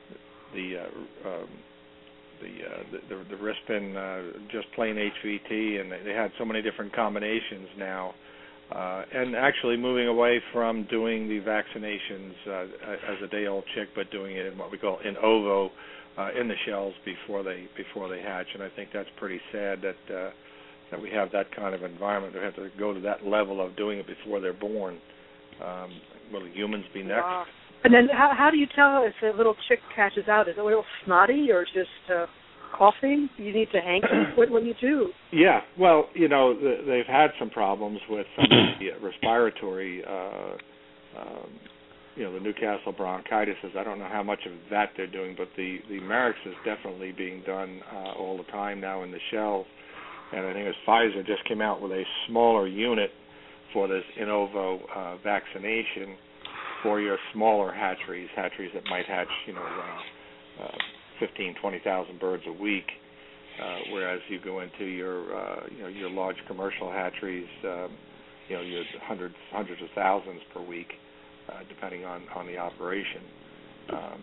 the uh, um, The, uh, the the the Rispin, uh, just plain H V T, and they, they had so many different combinations now, uh, and actually moving away from doing the vaccinations uh, as a day-old chick, but doing it in what we call in ovo, uh, in the shells before they before they hatch. And I think that's pretty sad that uh, that we have that kind of environment. We have to go to that level of doing it before they're born. Um, will humans be next? Wow. And then how, how do you tell if a little chick hatches out? Is it a little snotty or just uh, coughing? You need to hang it? What, what do you do? Yeah, well, you know, the, they've had some problems with some of the respiratory, uh, um, you know, the Newcastle bronchitis. I don't know how much of that they're doing, but the, the Marek's is definitely being done uh, all the time now in the shells. And I think it was Pfizer just came out with a smaller unit for this in ovo uh, vaccination for your smaller hatcheries, hatcheries that might hatch, you know, uh, uh, fifteen, twenty thousand birds a week, uh, whereas you go into your, uh, you know, your large commercial hatcheries, um, you know, your hundreds, hundreds of thousands per week, uh, depending on, on the operation. Um,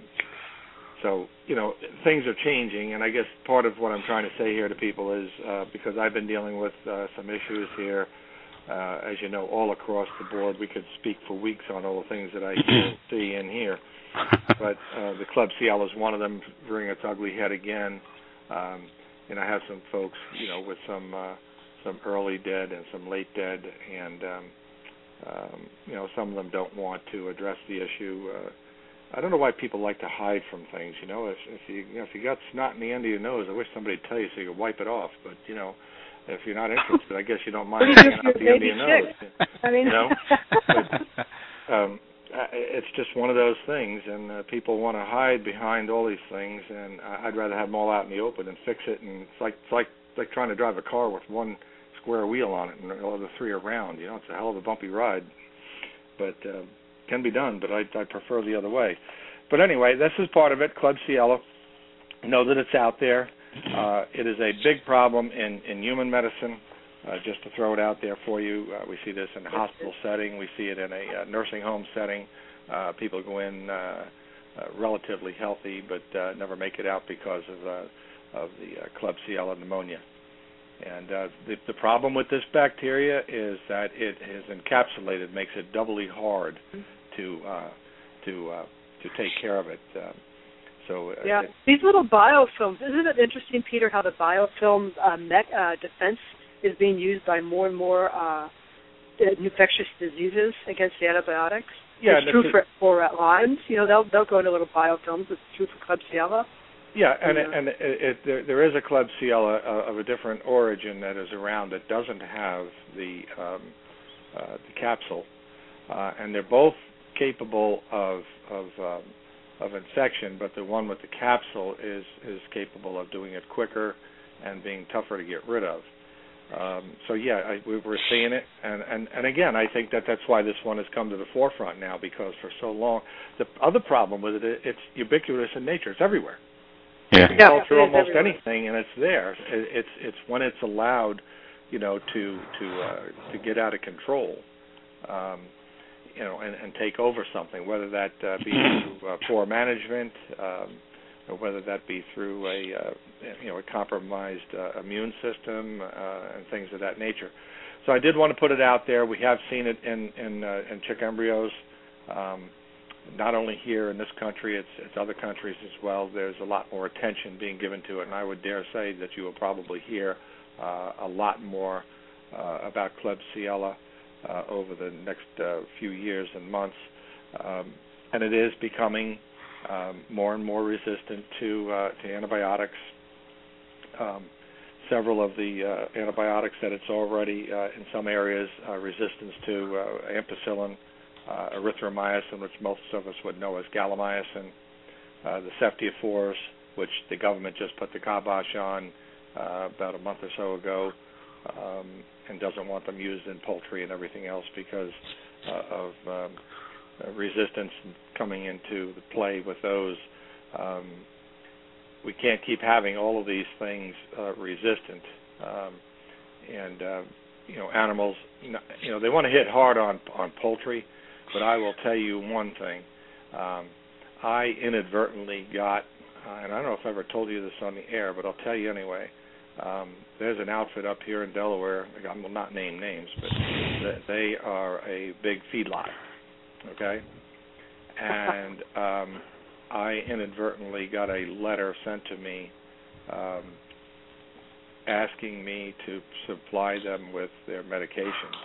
so, you know, things are changing, and I guess part of what I'm trying to say here to people is uh, because I've been dealing with uh, some issues here. Uh, as you know, all across the board, we could speak for weeks on all the things that I see and hear. But uh, the Klebsiella is one of them, rearing its ugly head again. Um, and I have some folks, you know, with some uh, some early dead and some late dead, and um, um, you know, some of them don't want to address the issue. Uh, I don't know why people like to hide from things. You know, if, if you, you know, if you got snot in the end of your nose, I wish somebody'd tell you so you could wipe it off. But you know. If you're not interested, I guess you don't mind hanging out the end of your nose. I mean, you know, but, um, it's just one of those things, and uh, people want to hide behind all these things. And I'd rather have them all out in the open and fix it. And it's like it's like like trying to drive a car with one square wheel on it and all the three around. You know, it's a hell of a bumpy ride. but uh, can be done. But I, I prefer the other way. But anyway, this is part of it. Klebsiella. Know that it's out there. Uh, it is a big problem in, in human medicine. Uh, just to throw it out there for you, uh, we see this in a hospital setting. We see it in a uh, nursing home setting. Uh, people go in uh, uh, relatively healthy, but uh, never make it out because of uh, of the uh, Klebsiella pneumonia. And uh, the, the problem with this bacteria is that it is encapsulated, makes it doubly hard to uh, to uh, to take care of it. Uh, so uh, yeah, it, these little biofilms. Isn't it interesting, Peter, how the biofilm uh, met, uh, defense is being used by more and more uh, infectious diseases against the antibiotics? Yeah, it's true for, for uh, Lyme's. You know, they'll they'll go into little biofilms. It's true for Klebsiella. Yeah, and yeah. It, and it, it, there, there is a Klebsiella uh, of a different origin that is around that doesn't have the um, uh, the capsule, uh, and they're both capable of of um, of infection, but the one with the capsule is is capable of doing it quicker and being tougher to get rid of. Um, so yeah, I, we, we're seeing it, and, and, and again, I think that that's why this one has come to the forefront now, because for so long, the other problem with it, it's ubiquitous in nature. It's everywhere. Yeah. You can Yeah, go through almost everywhere. anything, and it's there. It, it's it's when it's allowed, you know, to to uh, to get out of control, um, you know, and, and take over something, whether that uh, be through uh, poor management. Um, or whether that be through a uh, you know a compromised uh, immune system uh, and things of that nature. So I did want to put it out there. We have seen it in in, uh, in chick embryos, um, not only here in this country, it's, it's other countries as well. There's a lot more attention being given to it, and I would dare say that you will probably hear uh, a lot more uh, about Klebsiella uh, over the next uh, few years and months. Um, and it is becoming Um, more and more resistant to uh, to antibiotics. Um, several of the uh, antibiotics that it's already uh, in some areas uh, resistance to uh, ampicillin, uh, erythromycin, which most of us would know as gallamycin, uh, the ceftiofurs, which the government just put the kibosh on uh, about a month or so ago, um, and doesn't want them used in poultry and everything else because uh, of um, Uh, resistance coming into the play with those. Um, we can't keep having all of these things uh, resistant, um, and uh, you know, animals. You know, they want to hit hard on on poultry, but I will tell you one thing. Um, I inadvertently got, uh, and I don't know if I ever told you this on the air, but I'll tell you anyway. Um, there's an outfit up here in Delaware. I will not name names, but they are a big feedlot. Okay, and um, I inadvertently got a letter sent to me um, asking me to supply them with their medications.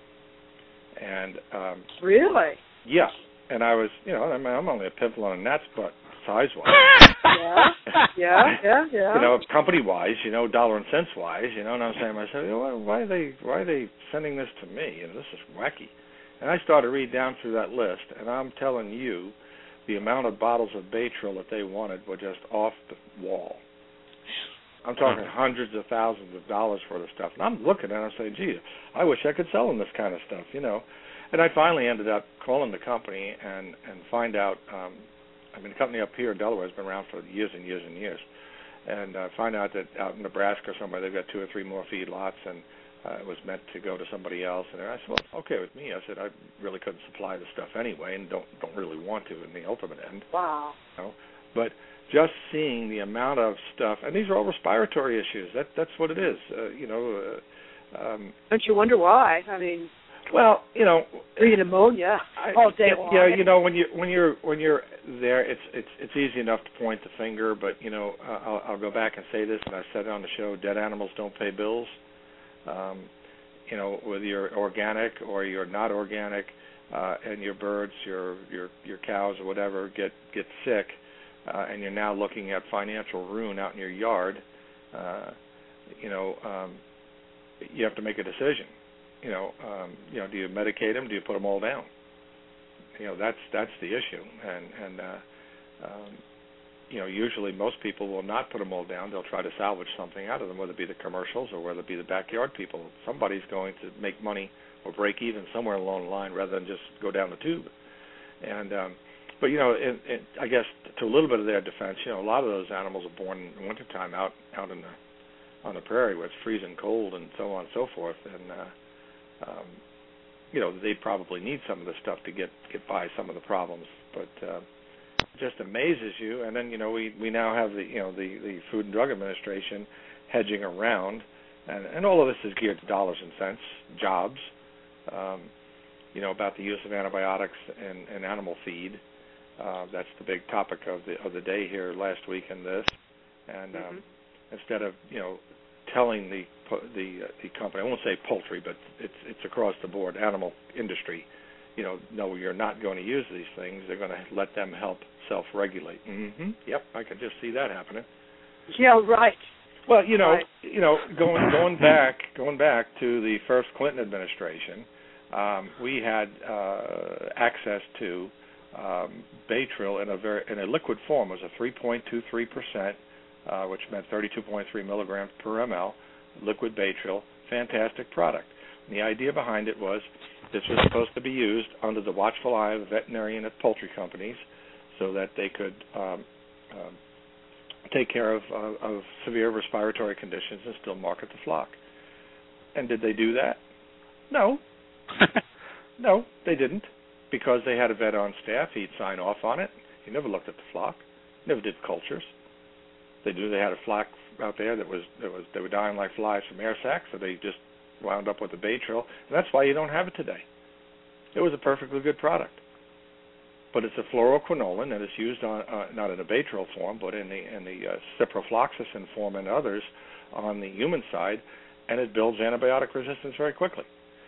And um, really, yeah, and I was, you know, I mean, I'm only a pimple on a gnat's butt size-wise. yeah, yeah, yeah, yeah. You know, company-wise, you know, dollar and cents wise, you know, and I'm saying to myself, you know, why, why are they, why are they sending this to me? You know, this is wacky. And I started to read down through that list, and I'm telling you, the amount of bottles of Baytril that they wanted were just off the wall. I'm talking hundreds of thousands of dollars for this stuff. And I'm looking at it and I'm saying, gee, I wish I could sell them this kind of stuff, you know. And I finally ended up calling the company and, and find out, um, I mean, the company up here in Delaware has been around for years and years and years. And uh, find out that out in Nebraska or somewhere they've got two or three more feedlots, and Uh, it was meant to go to somebody else, and I said, "Well, okay with me." I said, "I really couldn't supply the stuff anyway, and don't don't really want to in the ultimate end." Wow. You know? But just seeing the amount of stuff, and these are all respiratory issues. That that's what it is. Uh, you know. Uh, um, Don't you wonder why? I mean, well, you know, breathing pneumonia I, all day long. Yeah, you know, when you when you're when you're there, it's it's it's easy enough to point the finger, but you know, uh, I'll, I'll go back and say this, and I said it on the show: dead animals don't pay bills. Um, you know, whether you're organic or you're not organic, uh, and your birds, your your your cows or whatever get get sick, uh, and you're now looking at financial ruin out in your yard, uh, you know, um, you have to make a decision. You know, um, you know, do you medicate them? Do you put them all down? You know, that's that's the issue, and and uh, um, you know, usually most people will not put them all down. They'll try to salvage something out of them, whether it be the commercials or whether it be the backyard people. Somebody's going to make money or break even somewhere along the line rather than just go down the tube. And um, but you know, it, it, I guess to a little bit of their defense, you know, a lot of those animals are born in wintertime out out in the on the prairie where it's freezing cold and so on and so forth, and uh, um, you know, they probably need some of the stuff to get get by some of the problems, but uh, it just amazes you. And then, you know, we we now have the you know the the Food and Drug Administration hedging around, and and all of this is geared to dollars and cents, jobs, um, you know, about the use of antibiotics in, in animal feed. Uh, that's the big topic of the of the day here last week in this, and um, mm-hmm. instead of you know telling the the uh, the company, I won't say poultry, but it's it's across the board, animal industry, you know, no, you're not going to use these things. They're going to let them help self-regulate. Mm-hmm. Yep, I could just see that happening. Yeah, right. Well, you know, right. you know, going going back going back to the first Clinton administration, um, we had uh, access to um, Baytril in a very in a liquid form. It was a three point two three percent. Uh, which meant thirty-two point three milligrams per ml, liquid Baytril, fantastic product. And the idea behind it was this was supposed to be used under the watchful eye of the veterinarian at poultry companies so that they could um, um, take care of, uh, of severe respiratory conditions and still market the flock. And did they do that? No. No, they didn't, because they had a vet on staff. He'd sign off on it. He never looked at the flock, never did cultures. They knew they had a flock out there that was that was they were dying like flies from air sacs, so they just wound up with the Baytril, and that's why you don't have it today. It was a perfectly good product, but it's a fluoroquinoline that is used on uh, not in a Baytril form, but in the in the uh, ciprofloxacin form and others on the human side, and it builds antibiotic resistance very quickly.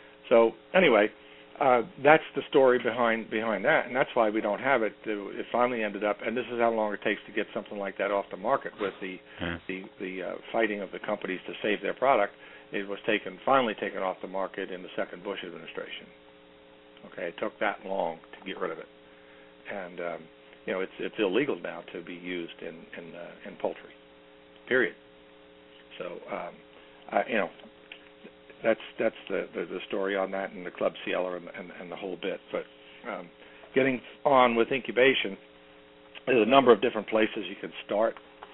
So anyway. Uh, that's the story behind behind that, and that's why we don't have it. It finally ended up, and this is how long it takes to get something like that off the market with the hmm. the, the uh, fighting of the companies to save their product. It was taken finally taken off the market in the second Bush administration. Okay, it took that long to get rid of it, and um, you know it's it's illegal now to be used in in, uh, in poultry. Period. So um, I, you know. That's that's the, the, the story on that and the Klebsiella and, and, and the whole bit. But um, getting on with incubation, there's a number of different places you can start.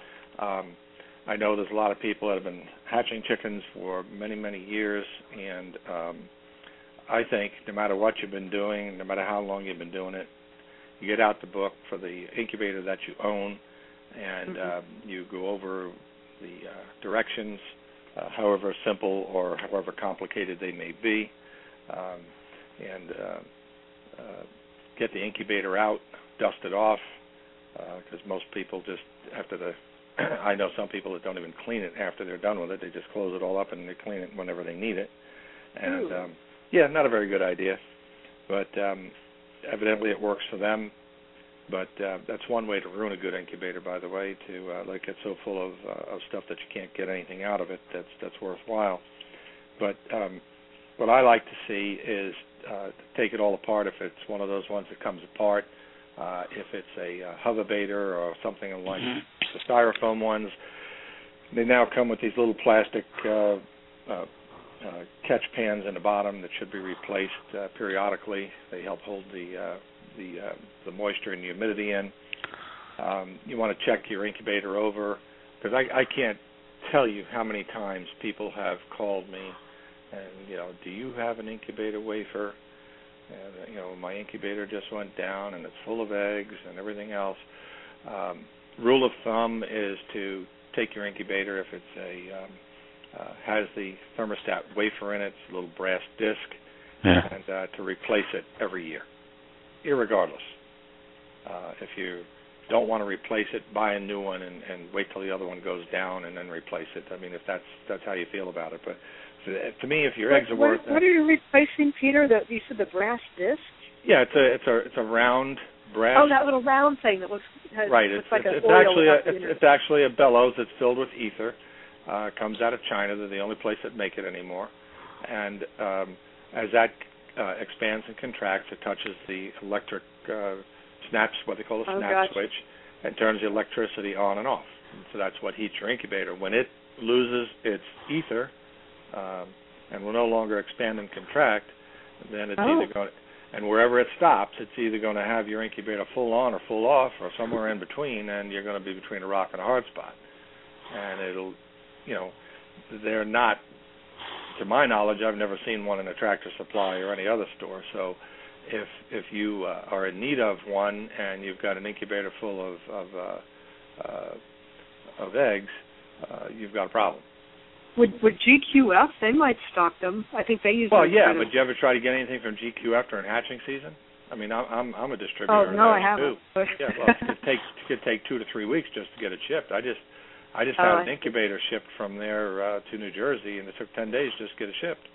Um, I know there's a lot of people that have been hatching chickens for many, many years, and um, I think no matter what you've been doing, no matter how long you've been doing it, you get out the book for the incubator that you own, and mm-hmm. um, you go over the uh, directions, Uh, however simple or however complicated they may be, um, and uh, uh, get the incubator out, dust it off, because uh, most people just after the, I know some people that don't even clean it after they're done with it. They just close it all up and they clean it whenever they need it. And um, yeah, not a very good idea, but um, evidently it works for them. But uh, that's one way to ruin a good incubator, by the way, to uh, like get so full of, uh, of stuff that you can't get anything out of it that's that's worthwhile. But um, what I like to see is uh, take it all apart if it's one of those ones that comes apart. Uh, if it's a uh, hoverbaiter or something like the styrofoam ones, they now come with these little plastic uh, uh, uh, catch pans in the bottom that should be replaced uh, periodically. They help hold the uh, the uh, the moisture and the humidity in. Um, you want to check your incubator over, because I, I can't tell you how many times people have called me and, you know, do you have an incubator wafer? And, you know, my incubator just went down and it's full of eggs and everything else. Um, rule of thumb is to take your incubator if it's a um, uh, has the thermostat wafer in it, it's a little brass disc, yeah. and uh, to replace it every year, irregardless. Uh, if you don't want to replace it, buy a new one and, and wait till the other one goes down and then replace it. I mean, if that's that's how you feel about it. But to me, if your what, eggs are what, worth, what are you replacing, Peter? The you said the brass disc? Yeah, it's a it's a it's a round brass. Oh, that little round thing that looks has, right. Looks It's, like it's, an it's oil actually a, up, it's, it's actually a bellows that's filled with ether. Uh, comes out of China. They're the only place that make it anymore. And um, as that uh, expands and contracts, it touches the electric uh, snaps, what they call a oh, snap gosh. switch, and turns the electricity on and off. And so that's what heats your incubator. When it loses its ether um, and will no longer expand and contract, then it's oh. either going to, and wherever it stops, it's either going to have your incubator full on or full off or somewhere in between, and you're going to be between a rock and a hard spot. And it'll, you know, they're not, to my knowledge, I've never seen one in a Tractor Supply or any other store. So if if you uh, are in need of one and you've got an incubator full of of, uh, uh, of eggs, uh, you've got a problem. Would would G Q F? They might stock them. I think they use. Well, yeah, kind of... but you ever try to get anything from G Q F during hatching season? I mean, I'm I'm, I'm a distributor. Oh no, I haven't. Too. Yeah, well, it could take it could take two to three weeks just to get it shipped. I just I just had oh, an incubator shipped from there uh, to New Jersey, and it took ten days just to get it shipped.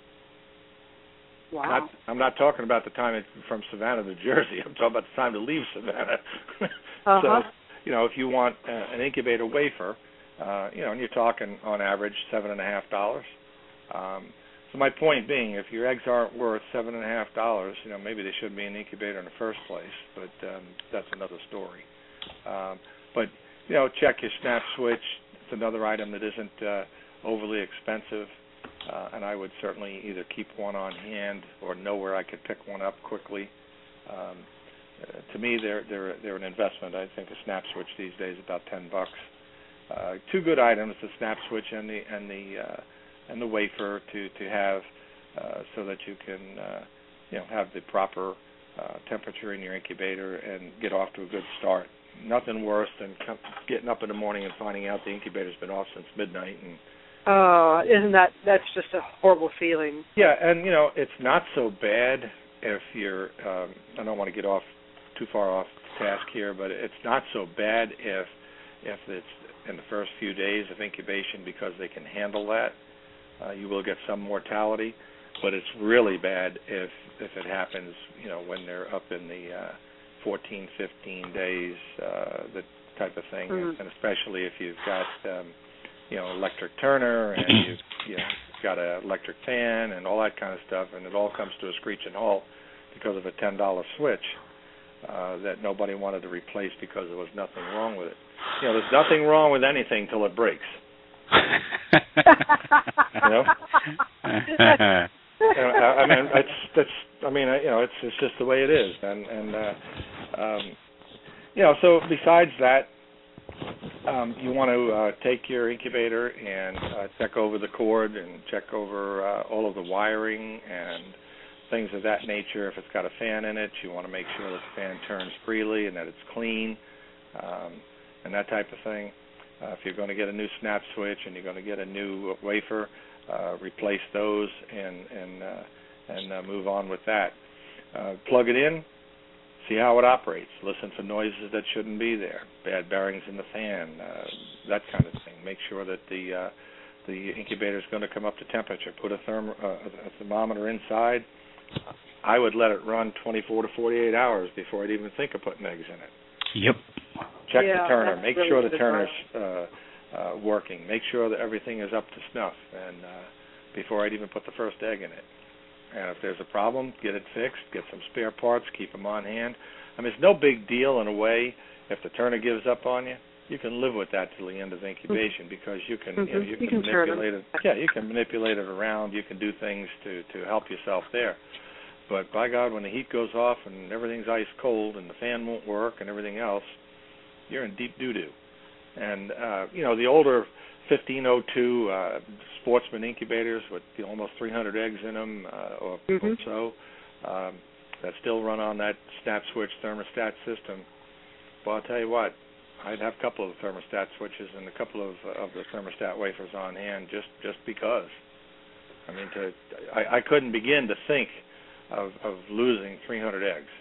Wow. Not, I'm not talking about the time it, from Savannah to Jersey. I'm talking about the time to leave Savannah. uh-huh. So, you know, if you want uh, an incubator wafer, uh, you know, and you're talking on average seven and a half dollars. Um, so my point being, if your eggs aren't worth seven and a half dollars, you know, maybe they shouldn't be in the incubator in the first place. But um, that's another story. Um, but you know, check your snap switch. It's another item that isn't uh, overly expensive. Uh, and I would certainly either keep one on hand or know where I could pick one up quickly. Um, uh, to me, they're they're they're an investment. I think a snap switch these days is about ten bucks. Uh, two good items: the snap switch and the and the uh, and the wafer to to have, uh, so that you can uh, you know have the proper uh, temperature in your incubator and get off to a good start. Nothing worse than getting up in the morning and finding out the incubator's been off since midnight and. Oh, isn't that, that's just a horrible feeling. Yeah, and, you know, it's not so bad if you're, um, I don't want to get off too far off task here, but it's not so bad if if it's in the first few days of incubation because they can handle that. Uh, you will get some mortality, but it's really bad if if it happens, you know, when they're up in the uh, fourteen, fifteen days, uh, the type of thing, mm-hmm. and especially if you've got... Um, you know, electric turner, and you've you know, got an electric fan and all that kind of stuff, and it all comes to a screeching halt because of a ten dollar switch uh, that nobody wanted to replace because there was nothing wrong with it. You know, there's nothing wrong with anything till it breaks. you know? I mean, it's, that's, I mean, you know, it's it's just the way it is, and and uh, um, you know, so besides that. Um, you want to uh, take your incubator and uh, check over the cord and check over uh, all of the wiring and things of that nature. If it's got a fan in it, you want to make sure that the fan turns freely and that it's clean um, and that type of thing. Uh, if you're going to get a new snap switch and you're going to get a new wafer, uh, replace those and and uh, and uh, move on with that. Uh, plug it in. See how it operates. Listen for noises that shouldn't be there. Bad bearings in the fan, uh, that kind of thing. Make sure that the uh, the incubator is going to come up to temperature. Put a, therm- uh, a thermometer inside. I would let it run twenty-four to forty-eight hours before I'd even think of putting eggs in it. Yep. Check yeah, the turner. Make really sure the turner's uh, uh, working. Make sure that everything is up to snuff, and uh, before I'd even put the first egg in it. And if there's a problem, get it fixed, get some spare parts, keep them on hand. I mean, it's no big deal in a way if the turner gives up on you. You can live with that till the end of incubation because you can, mm-hmm. you know, you, you can, can manipulate it. Yeah, you can manipulate it around. You can do things to, to help yourself there. But by God, when the heat goes off and everything's ice cold and the fan won't work and everything else, you're in deep doo-doo. And, uh, you know, the older fifteen oh two uh, Sportsman incubators with you know, almost three hundred eggs in them uh, or, mm-hmm. or so um, that still run on that snap switch thermostat system. Well, I'll tell you what, I'd have a couple of the thermostat switches and a couple of uh, of the thermostat wafers on hand just, just because. I mean, to I, I couldn't begin to think of, of losing three hundred eggs.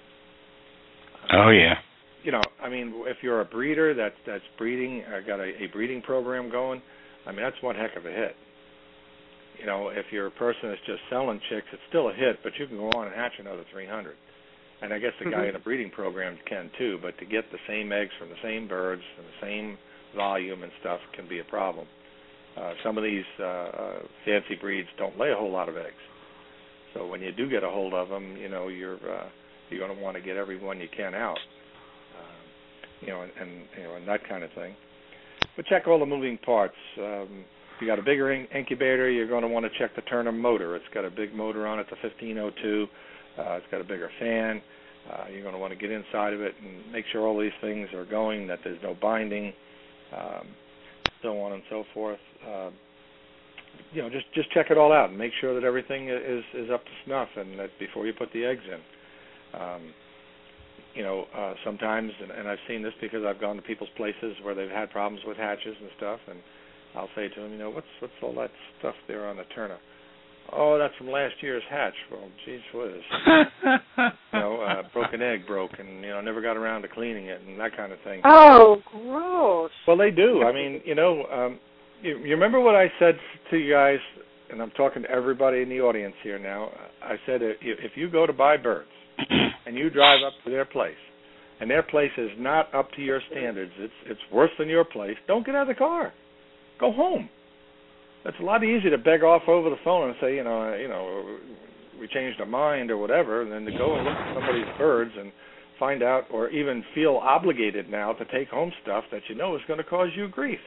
Oh, yeah. You know, I mean, if you're a breeder that's that's breeding, uh, got a, a breeding program going, I mean, that's one heck of a hit. You know, if you're a person that's just selling chicks, it's still a hit, but you can go on and hatch another three hundred. And I guess the mm-hmm. guy in a breeding program can too, but to get the same eggs from the same birds and the same volume and stuff can be a problem. Uh, some of these uh, uh, fancy breeds don't lay a whole lot of eggs. So when you do get a hold of them, you know, you're uh, you're going to want to get every one you can out. You know, and, and you know, and that kind of thing. But check all the moving parts. Um, If you got a bigger in- incubator, you're going to want to check the Turner motor. It's got a big motor on it, the fifteen oh two. Uh, it's got a bigger fan. Uh, you're going to want to get inside of it and make sure all these things are going, that there's no binding, um, so on and so forth. Uh, you know, just just check it all out and make sure that everything is is up to snuff, and that before you put the eggs in. Um, you know, uh, sometimes, and, and I've seen this because I've gone to people's places where they've had problems with hatches and stuff, and I'll say to them, you know, what's what's all that stuff there on the Turner? Oh, that's from last year's hatch. Well, geez whiz. you know, uh, broken egg broke, and, you know, never got around to cleaning it and that kind of thing. Oh, gross. Well, they do. I mean, you know, um, you, you remember what I said to you guys, and I'm talking to everybody in the audience here now. I said if, if you go to buy birds and you drive up to their place, and their place is not up to your standards, it's it's worse than your place, don't get out of the car. Go home. It's a lot easier to beg off over the phone and say, you know, you know, we changed our mind or whatever, than to go and look at somebody's birds and find out, or even feel obligated now to take home stuff that you know is going to cause you grief.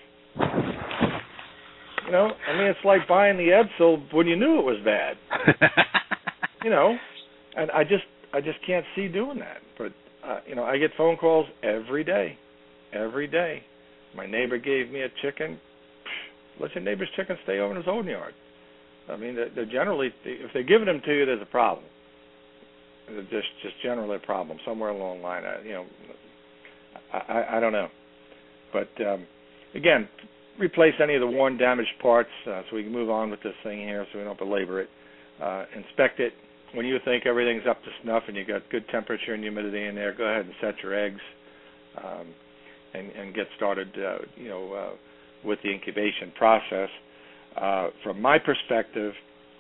You know, I mean, it's like buying the Edsel when you knew it was bad. You know, and I just, I just can't see doing that. But uh, you know, I get phone calls every day, every day. My neighbor gave me a chicken. Let your neighbor's chicken stay over in his own yard. I mean, they're, they're generally, if they're giving them to you, there's a problem. There's just, just generally a problem somewhere along the line. I, you know, I, I, I don't know. But um, again, replace any of the worn, damaged parts uh, so we can move on with this thing here, so we don't belabor it. Uh, inspect it. When you think everything's up to snuff and you got good temperature and humidity in there, go ahead and set your eggs um, and, and get started. Uh, you know. Uh, with the incubation process. Uh, from my perspective,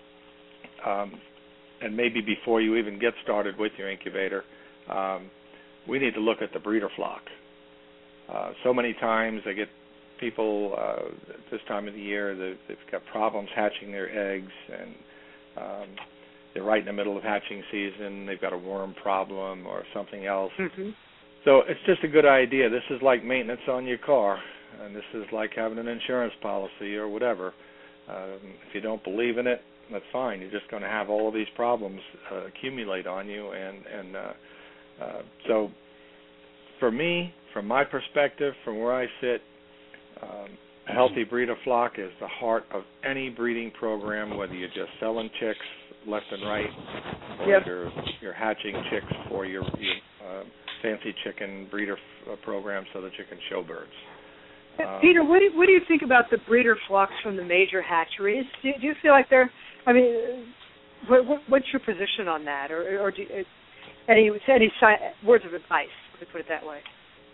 um, and maybe before you even get started with your incubator, um, we need to look at the breeder flock. Uh, so many times I get people uh, at this time of the year, they've got problems hatching their eggs, and um, they're right in the middle of hatching season, they've got a worm problem or something else. Mm-hmm. So it's just a good idea. This is like maintenance on your car. And this is like having an insurance policy or whatever. Um, if you don't believe in it, that's fine. You're just going to have all of these problems uh, accumulate on you. And, and uh, uh, so for me, from my perspective, from where I sit, um, a healthy breeder flock is the heart of any breeding program, whether you're just selling chicks left and right, or yep. you're, you're hatching chicks for your, your uh, fancy chicken breeder f- program so that you can show birds. Um, Peter, what do, you, what do you think about the breeder flocks from the major hatcheries? Do, do you feel like they're, I mean, what, what, what's your position on that? Or, or do you, any, any si- words of advice, to put it that way?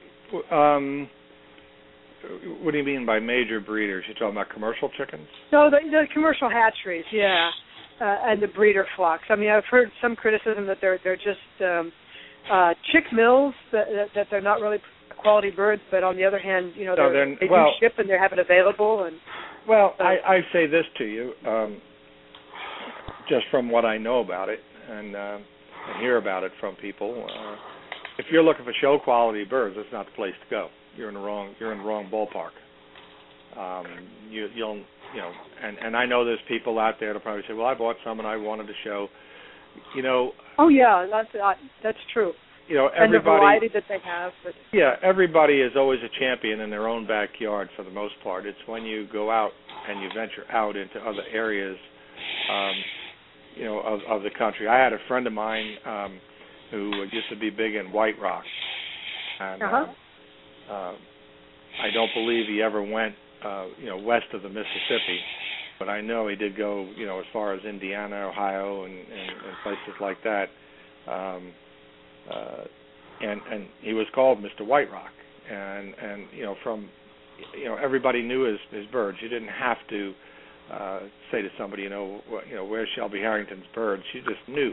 Um, what do you mean by major breeders? You're talking about commercial chickens? No, the, the commercial hatcheries, yeah, uh, and the breeder flocks. I mean, I've heard some criticism that they're they're just um, uh, chick mills, that, that they're not really quality birds, but on the other hand, you know, no, they well, do ship and they have it available. And well, uh, I, I say this to you, um, just from what I know about it and, uh, and hear about it from people. Uh, if you're looking for show quality birds, that's not the place to go. You're in the wrong. You're in the wrong ballpark. Um, you, you'll, you know, and, and I know there's people out there that probably say, "Well, I bought some and I wanted to show." You know. Oh yeah, that's uh, that's true. You know, everybody, and the variety that they have. But yeah, everybody is always a champion in their own backyard for the most part. It's when you go out and you venture out into other areas, um, you know, of, of the country. I had a friend of mine um, who used to be big in White Rock. And, uh-huh. uh, uh, I don't believe he ever went, uh, you know, west of the Mississippi, but I know he did go, you know, as far as Indiana, Ohio, and, and, and places like that. Um, Uh, and and he was called Mister White Rock, and and you know from you know everybody knew his his birds. You didn't have to uh, say to somebody, you know, you know where's Shelby Harrington's birds. You just knew.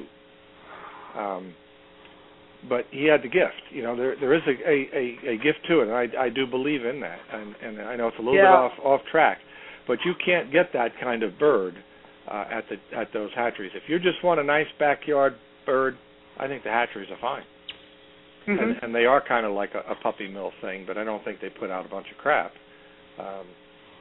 Um, but he had the gift. You know, there there is a a, a, a gift to it, and I I do believe in that. And and I know it's a little yeah. bit off off track, but you can't get that kind of bird uh, at the at those hatcheries. If you just want a nice backyard bird, I think the hatcheries are fine. Mm-hmm. And, and they are kind of like a, a puppy mill thing, but I don't think they put out a bunch of crap. Um,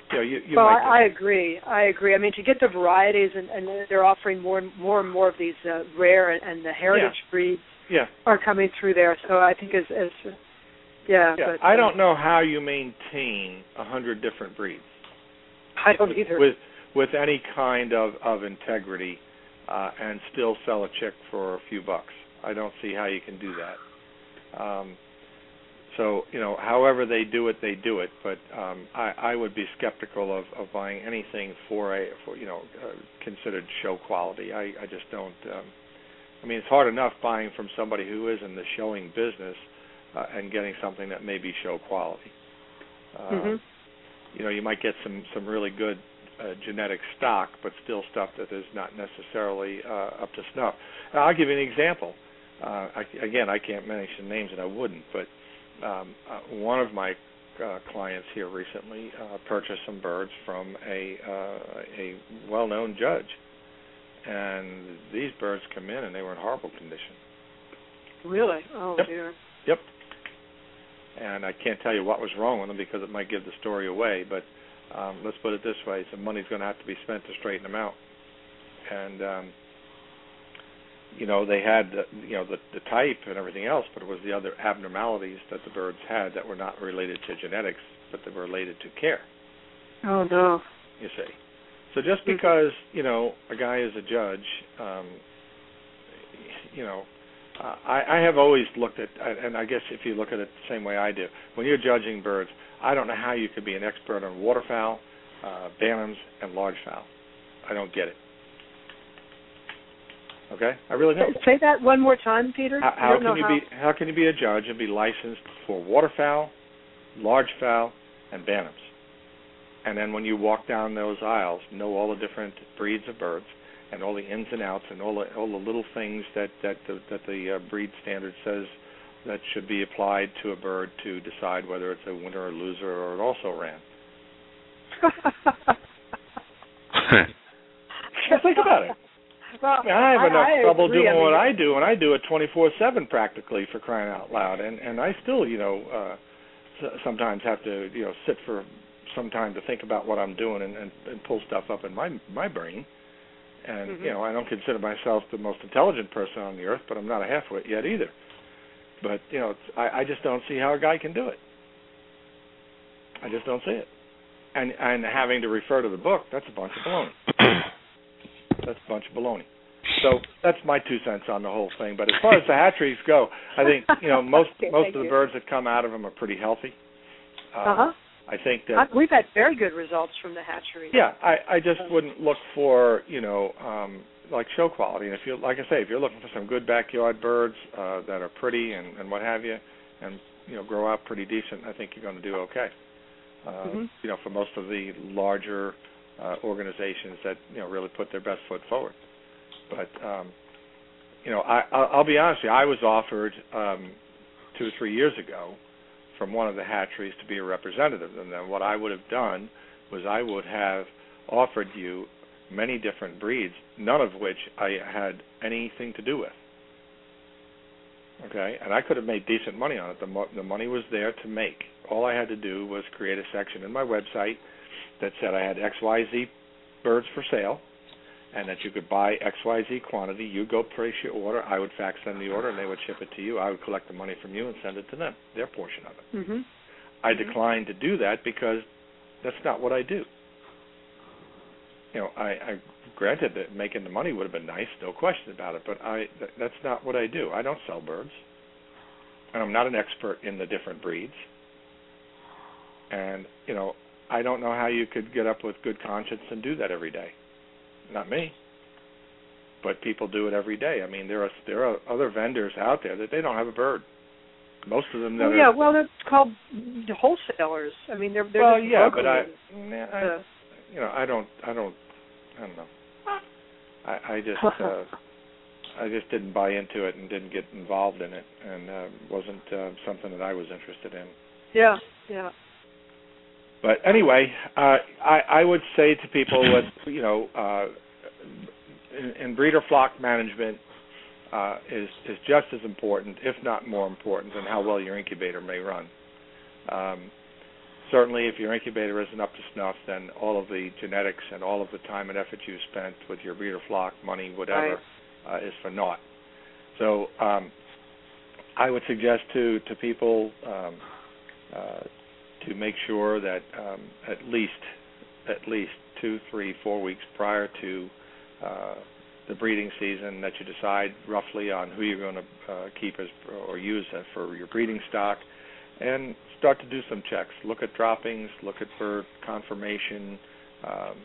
you know, you, you well, might I, I agree. I agree. I mean, to get the varieties, and, and they're offering more and more and more of these uh, rare and, and the heritage yeah. breeds yeah. are coming through there. So I think as, as yeah. yeah. But, I uh, don't know how you maintain a hundred different breeds. I don't either. With with any kind of of integrity, uh, and still sell a chick for a few bucks. I don't see how you can do that. Um, so you know, however they do it, they do it. But um, I, I would be skeptical of, of buying anything for a for you know uh, considered show quality. I, I just don't. Um, I mean, it's hard enough buying from somebody who is in the showing business uh, and getting something that may be show quality. Uh, mm-hmm. You know, you might get some some really good uh, genetic stock, but still stuff that is not necessarily uh, up to snuff. Now, I'll give you an example. Uh, I, again, I can't mention names, and I wouldn't, but um, uh, one of my uh, clients here recently uh, purchased some birds from a uh, a well-known judge, and these birds come in and they were in horrible condition. Really? Oh yep. dear. Yep. And I can't tell you what was wrong with them because it might give the story away, but um, let's put it this way: some money's going to have to be spent to straighten them out. And um, you know, they had the, you know the, the type and everything else, but it was the other abnormalities that the birds had that were not related to genetics, but they were related to care. Oh no. You see. So just because you know a guy is a judge, um, you know. Uh, I, I have always looked at, and I guess if you look at it the same way I do, when you're judging birds, I don't know how you could be an expert on waterfowl, uh, bantams, and large fowl. I don't get it. Okay, I really don't. Say that one more time, Peter. How, how can you how... be? How can you be a judge and be licensed for waterfowl, large fowl, and bantams? And then when you walk down those aisles, know all the different breeds of birds, and all the ins and outs, and all the all the little things that that the, that the uh, breed standard says that should be applied to a bird to decide whether it's a winner or loser or it also ran. Well, think about it. Well, I, mean, I have I, enough I trouble agree. doing I mean, what I do, and I do it twenty-four seven practically, for crying out loud, and and I still, you know, uh, sometimes have to, you know, sit for some time to think about what I'm doing and, and, and pull stuff up in my my brain. And, mm-hmm. you know, I don't consider myself the most intelligent person on the earth, but I'm not a halfwit yet either. But, you know, it's, I, I just don't see how a guy can do it. I just don't see it. And and having to refer to the book, that's a bunch of baloney. That's a bunch of baloney. So that's my two cents on the whole thing. But as far as the hatcheries go, I think, you know, most okay, most of the you. birds that come out of them are pretty healthy. Uh, uh-huh. I think that I, we've had very good results from the hatchery. Yeah, I, I just wouldn't look for, you know, um, like show quality. And if you, like I say, if you're looking for some good backyard birds uh, that are pretty and, and what have you, and you know, grow out pretty decent, I think you're going to do okay. Uh, mm-hmm. You know, for most of the larger uh, organizations that you know really put their best foot forward. But um, you know, I, I'll be honest with you, I was offered um, two or three years ago from one of the hatcheries to be a representative. And then what I would have done was I would have offered you many different breeds, none of which I had anything to do with. Okay? And I could have made decent money on it. The, mo- the money was there to make. All I had to do was create a section in my website that said I had X Y Z birds for sale, and that you could buy X Y Z quantity. You go place your order. I would fax them the order, and they would ship it to you. I would collect the money from you and send it to them, their portion of it. Mm-hmm. I mm-hmm. declined to do that because that's not what I do. You know, I, I granted that making the money would have been nice, no question about it, but I th- that's not what I do. I don't sell birds, and I'm not an expert in the different breeds. And, you know, I don't know how you could get up with good conscience and do that every day. Not me, but people do it every day. I mean, there are there are other vendors out there that they don't have a bird. Most of them that well, yeah, are, well, they're called wholesalers. I mean, they're they're well, just yeah, but I, uh, I, you know, I don't, I don't, I don't know. I, I just, uh, I just didn't buy into it and didn't get involved in it, and uh, wasn't uh, something that I was interested in. Yeah, yeah. But anyway, uh, I, I would say to people that, you know, uh, in, in breeder flock management uh, is, is just as important, if not more important, than how well your incubator may run. Um, certainly, if your incubator isn't up to snuff, then all of the genetics and all of the time and effort you spent with your breeder flock, money, whatever, right. uh, is for naught. So um, I would suggest to, to people um, uh, to make sure that um, at least at least two, three, four weeks prior to uh, the breeding season that you decide roughly on who you're going to uh, keep as or use as for your breeding stock, and start to do some checks. Look at droppings, look at bird conformation, um,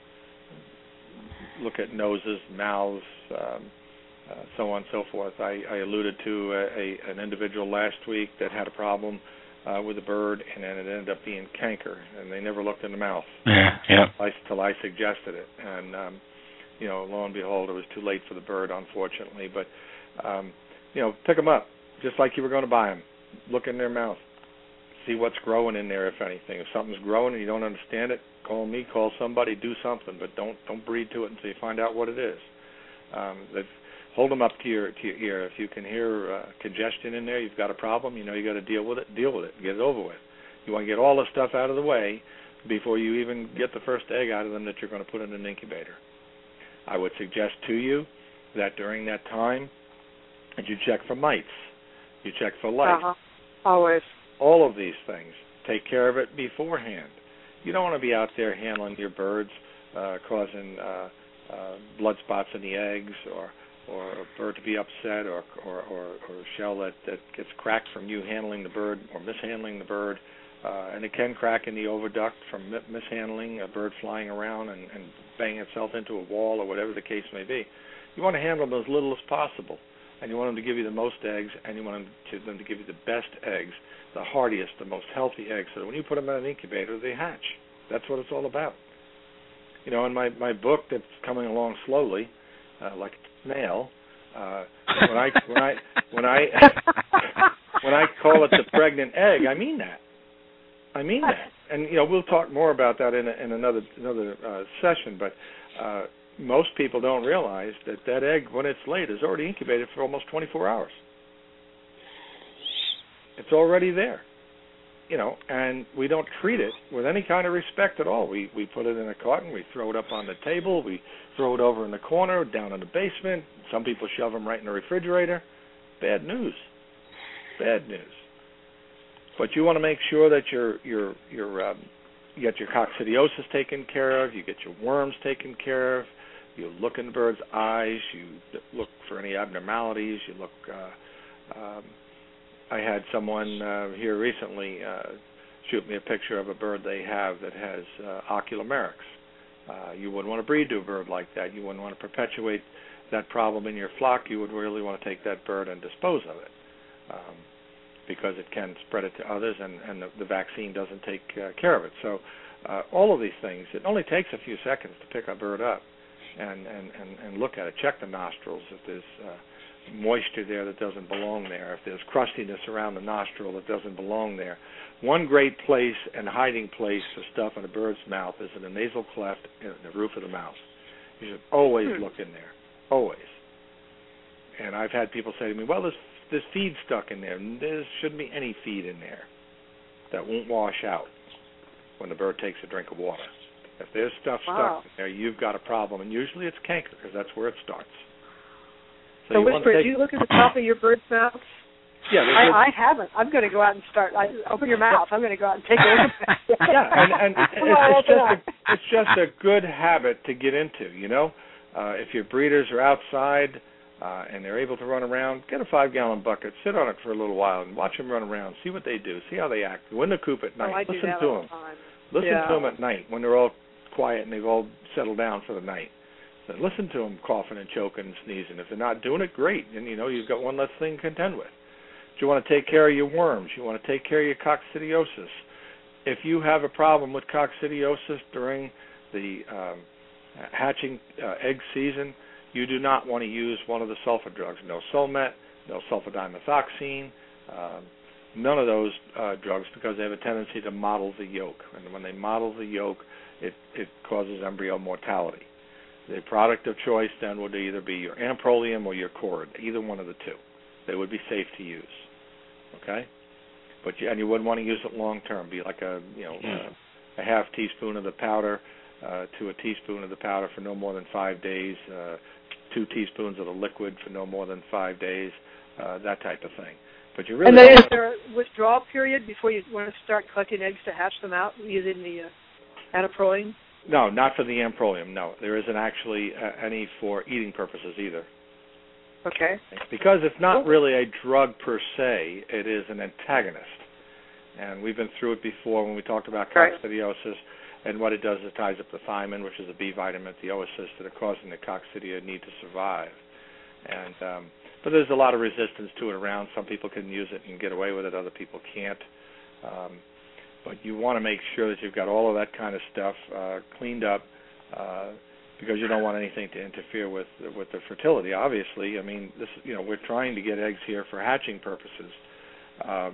look at noses, mouths, um, uh, so on and so forth. I, I alluded to a, a, an individual last week that had a problem uh, with a bird, and then it ended up being canker, and they never looked in the mouth. Yeah, yeah. Until I suggested it, and um, you know, lo and behold, it was too late for the bird, unfortunately. But um, you know, pick them up just like you were going to buy them. Look in their mouth. See what's growing in there, if anything. If something's growing and you don't understand it, call me, call somebody, do something, but don't don't breed to it until you find out what it is. Um, hold them up to your to your ear. If you can hear uh, congestion in there, you've got a problem. You know you got to deal with it. Deal with it. Get it over with. You want to get all the stuff out of the way before you even get the first egg out of them that you're going to put in an incubator. I would suggest to you that during that time, that you check for mites. You check for lice. Uh-huh. Always. All of these things. Take care of it beforehand. You don't want to be out there handling your birds, uh, causing uh, uh, blood spots in the eggs, or or a bird to be upset, or or, or, or a shell that, that gets cracked from you handling the bird or mishandling the bird. Uh, and it can crack in the oviduct from mishandling, a bird flying around and, and banging itself into a wall or whatever the case may be. You want to handle them as little as possible, and you want them to give you the most eggs, and you want them to, them to give you the best eggs, the hardiest, the most healthy eggs, so that when you put them in an incubator, they hatch. That's what it's all about. You know, in my, my book that's coming along slowly, uh, like a snail, uh, when I when I when I when I call it the pregnant egg, I mean that. I mean that, and you know we'll talk more about that in, a, in another another uh, session. But uh, most people don't realize that that egg, when it's laid, is already incubated for almost twenty-four hours. It's already there, you know, and we don't treat it with any kind of respect at all. We we put it in a carton, we throw it up on the table, we throw it over in the corner, down in the basement. Some people shove them right in the refrigerator. Bad news. Bad news. But you want to make sure that your your your um, you get your coccidiosis taken care of, you get your worms taken care of, you look in the bird's eyes, you look for any abnormalities, you look. Uh, um, I had someone uh, here recently uh, shoot me a picture of a bird they have that has uh, ocular meryx. Uh, you wouldn't want to breed to a bird like that. You wouldn't want to perpetuate that problem in your flock. You would really want to take that bird and dispose of it. Um, because it can spread it to others, and, and the, the vaccine doesn't take uh, care of it. So uh, all of these things, it only takes a few seconds to pick a bird up and, and, and, and look at it, check the nostrils if there's uh, moisture there that doesn't belong there, if there's crustiness around the nostril that doesn't belong there. One great place and hiding place for stuff in a bird's mouth is in the nasal cleft in the roof of the mouth. You should always hmm. look in there, always. And I've had people say to me, well, there's There's feed stuck in there. There shouldn't be any feed in there that won't wash out when the bird takes a drink of water. If there's stuff wow. stuck in there, you've got a problem, and usually it's canker because that's where it starts. So, so Whisper, take... do you look at the top of your bird's mouth? Yeah, I, I haven't. I'm going to go out and start. I, open your mouth. I'm going to go out and take a look at that. Yeah, and, and it's, it's, just a, it's just a good habit to get into, you know. Uh, if your breeders are outside, Uh, and they're able to run around, get a five-gallon bucket, sit on it for a little while, and watch them run around, see what they do, see how they act. Go in the coop at night, oh, listen to them. The listen yeah. to them at night when they're all quiet and they've all settled down for the night. So listen to them coughing and choking and sneezing. If they're not doing it, great. And, you know, you've got one less thing to contend with. But you want to take care of your worms. You want to take care of your coccidiosis. If you have a problem with coccidiosis during the um, hatching uh, egg season, you do not want to use one of the sulfa drugs. No Solmet, no sulfadimethoxine, um, none of those uh, drugs, because they have a tendency to mottle the yolk. And when they mottle the yolk, it, it causes embryo mortality. The product of choice then would either be your Amprolium or your Cord, either one of the two. They would be safe to use. Okay? but you, and you wouldn't want to use it long term. Be like a you know mm. a, a half teaspoon of the powder uh, to a teaspoon of the powder for no more than five days. Uh, two teaspoons of the liquid for no more than five days. Uh, that type of thing. But you really. And then is there a withdrawal period before you want to start collecting eggs to hatch them out using the uh, antiproline? No, not for the Amprolium, no. There isn't actually uh, any for eating purposes either. Okay. Because it's not really a drug per se, it is an antagonist. And we've been through it before when we talked about coccidiosis, right. And what it does is it ties up the thiamine, which is a B vitamin, the oocysts that are causing the coccidia need to survive. And um, but there's a lot of resistance to it around. Some people can use it and get away with it, other people can't. Um, But you want to make sure that you've got all of that kind of stuff uh, cleaned up uh, because you don't want anything to interfere with with the fertility. Obviously, I mean, this you know we're trying to get eggs here for hatching purposes, um,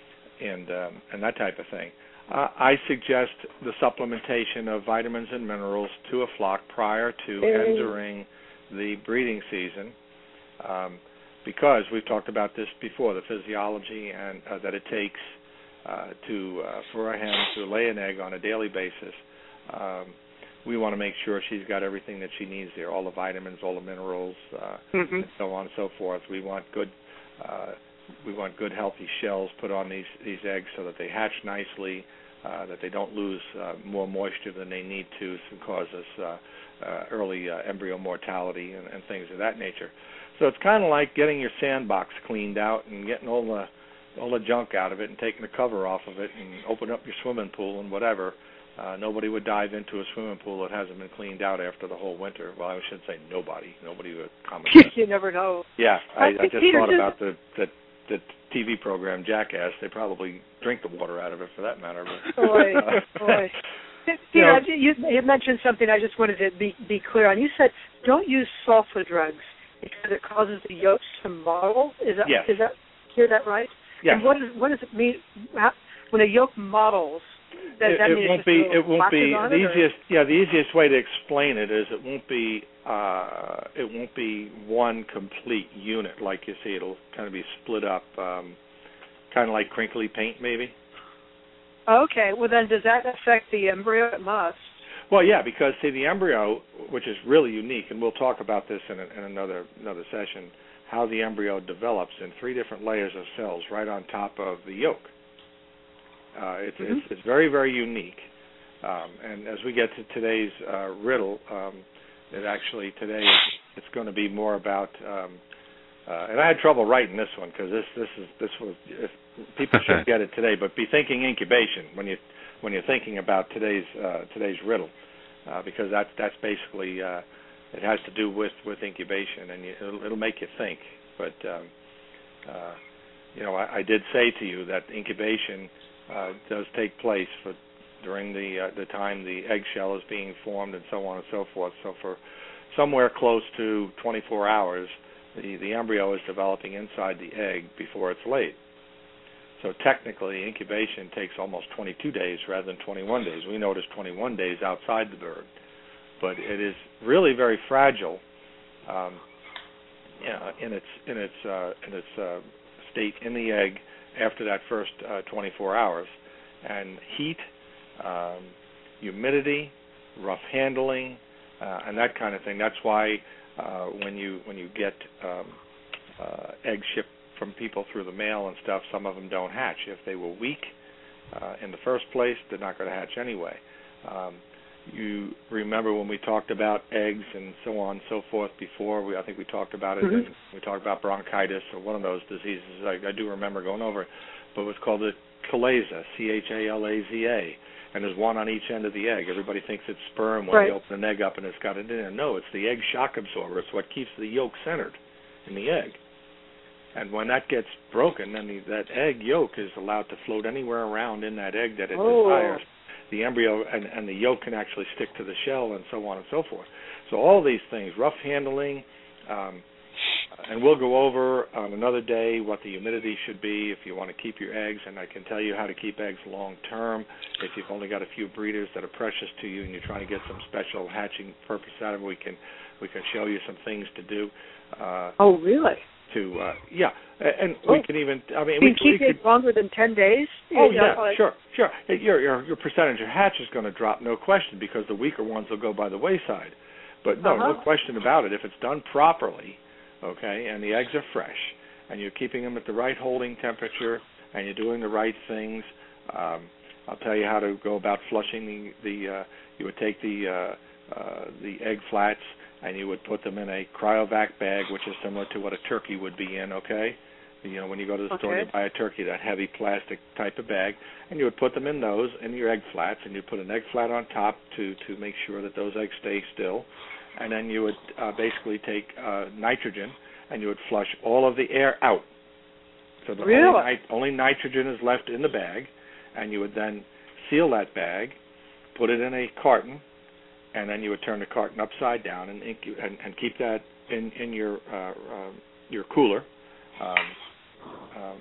and um, and that type of thing. Uh, I suggest the supplementation of vitamins and minerals to a flock prior to and during the breeding season, um, because we've talked about this before, the physiology and uh, that it takes. Uh, to uh, for a hen to lay an egg on a daily basis, um, we want to make sure she's got everything that she needs there, all the vitamins, all the minerals, uh, mm-hmm. and so on and so forth. We want good, uh, we want good, healthy shells put on these these eggs so that they hatch nicely, uh, that they don't lose uh, more moisture than they need to, and cause us uh, uh, early uh, embryo mortality and, and things of that nature. So it's kind of like getting your sandbox cleaned out and getting all the all the junk out of it and taking the cover off of it and open up your swimming pool and whatever. Uh, nobody would dive into a swimming pool that hasn't been cleaned out after the whole winter. Well, I should say nobody. Nobody would comment. You never know. Yeah, I, I just Peter, thought about the, the the T V program Jackass. They probably drink the water out of it for that matter. But, boy, uh, boy. You, Peter, you, you mentioned something I just wanted to be, be clear on. You said don't use sulfa drugs because it causes the yolks to mottle. Is that, yes. is that, hear that right? Yes. And what, is, what does it mean how, when a yolk models? Does it, that it mean won't it's be. It won't be on the it, easiest. Yeah, the easiest way to explain it is it won't be. Uh, it won't be one complete unit like you see. It'll kind of be split up, um, kind of like crinkly paint, maybe. Okay. Well, then, does that affect the embryo? It must. Well, yeah, because see, the embryo, which is really unique, and we'll talk about this in, a, in another another session. How the embryo develops in three different layers of cells right on top of the yolk. Uh, it's, mm-hmm. it's, it's very, very unique. Um, and as we get to today's uh, riddle, um, it actually today it's going to be more about. Um, uh, and I had trouble writing this one because this this is this was if people should get it today. But be thinking incubation when you when you're thinking about today's uh, today's riddle, uh, because that's that's basically. Uh, It has to do with, with incubation, and you, it'll, it'll make you think. But, um, uh, you know, I, I did say to you that incubation uh, does take place for during the uh, the time the eggshell is being formed and so on and so forth. So for somewhere close to twenty-four hours, the, the embryo is developing inside the egg before it's laid. So technically, incubation takes almost twenty-two days rather than twenty-one days. We notice twenty-one days outside the bird. But it is really very fragile um, in its in its uh, in its uh, state in the egg after that first uh, twenty-four hours, and heat, um, humidity, rough handling, uh, and that kind of thing. That's why uh, when you when you get um, uh, eggs shipped from people through the mail and stuff, some of them don't hatch. If they were weak uh, in the first place, they're not going to hatch anyway. Um, You remember when we talked about eggs and so on and so forth before? We, I think we talked about it. Mm-hmm. And we talked about bronchitis or one of those diseases. I, I do remember going over it. But it was called the chalaza, C H A L A Z A. And there's one on each end of the egg. Everybody thinks it's sperm when right. you open an egg up and it's got it in there. No, it's the egg shock absorber. It's what keeps the yolk centered in the egg. And when that gets broken, then the, that egg yolk is allowed to float anywhere around in that egg that it oh. desires. The embryo and, and the yolk can actually stick to the shell and so on and so forth. So all these things, rough handling, um, and we'll go over on another day what the humidity should be if you want to keep your eggs, and I can tell you how to keep eggs long term if you've only got a few breeders that are precious to you and you're trying to get some special hatching purpose out of it. We can we can show you some things to do. Uh, oh, really? to uh, yeah, and oh. we can even. I mean, you we, can keep we it could, longer than ten days. Oh you yeah, know, like, sure, sure. Your your your percentage of hatch is going to drop, no question, because the weaker ones will go by the wayside. But no, uh-huh. no question about it. If it's done properly, okay, and the eggs are fresh, and you're keeping them at the right holding temperature, and you're doing the right things, um, I'll tell you how to go about flushing the the. Uh, you would take the uh, uh, the egg flats, and you would put them in a cryovac bag, which is similar to what a turkey would be in, okay? You know, when you go to the okay. store and you buy a turkey, that heavy plastic type of bag, and you would put them in those, in your egg flats, and you'd put an egg flat on top to, to make sure that those eggs stay still, and then you would uh, basically take uh, nitrogen, and you would flush all of the air out. So the really? only, nit- only nitrogen is left in the bag, and you would then seal that bag, put it in a carton, and then you would turn the carton upside down and incu- and, and keep that in in your uh, uh, your cooler. Um, um,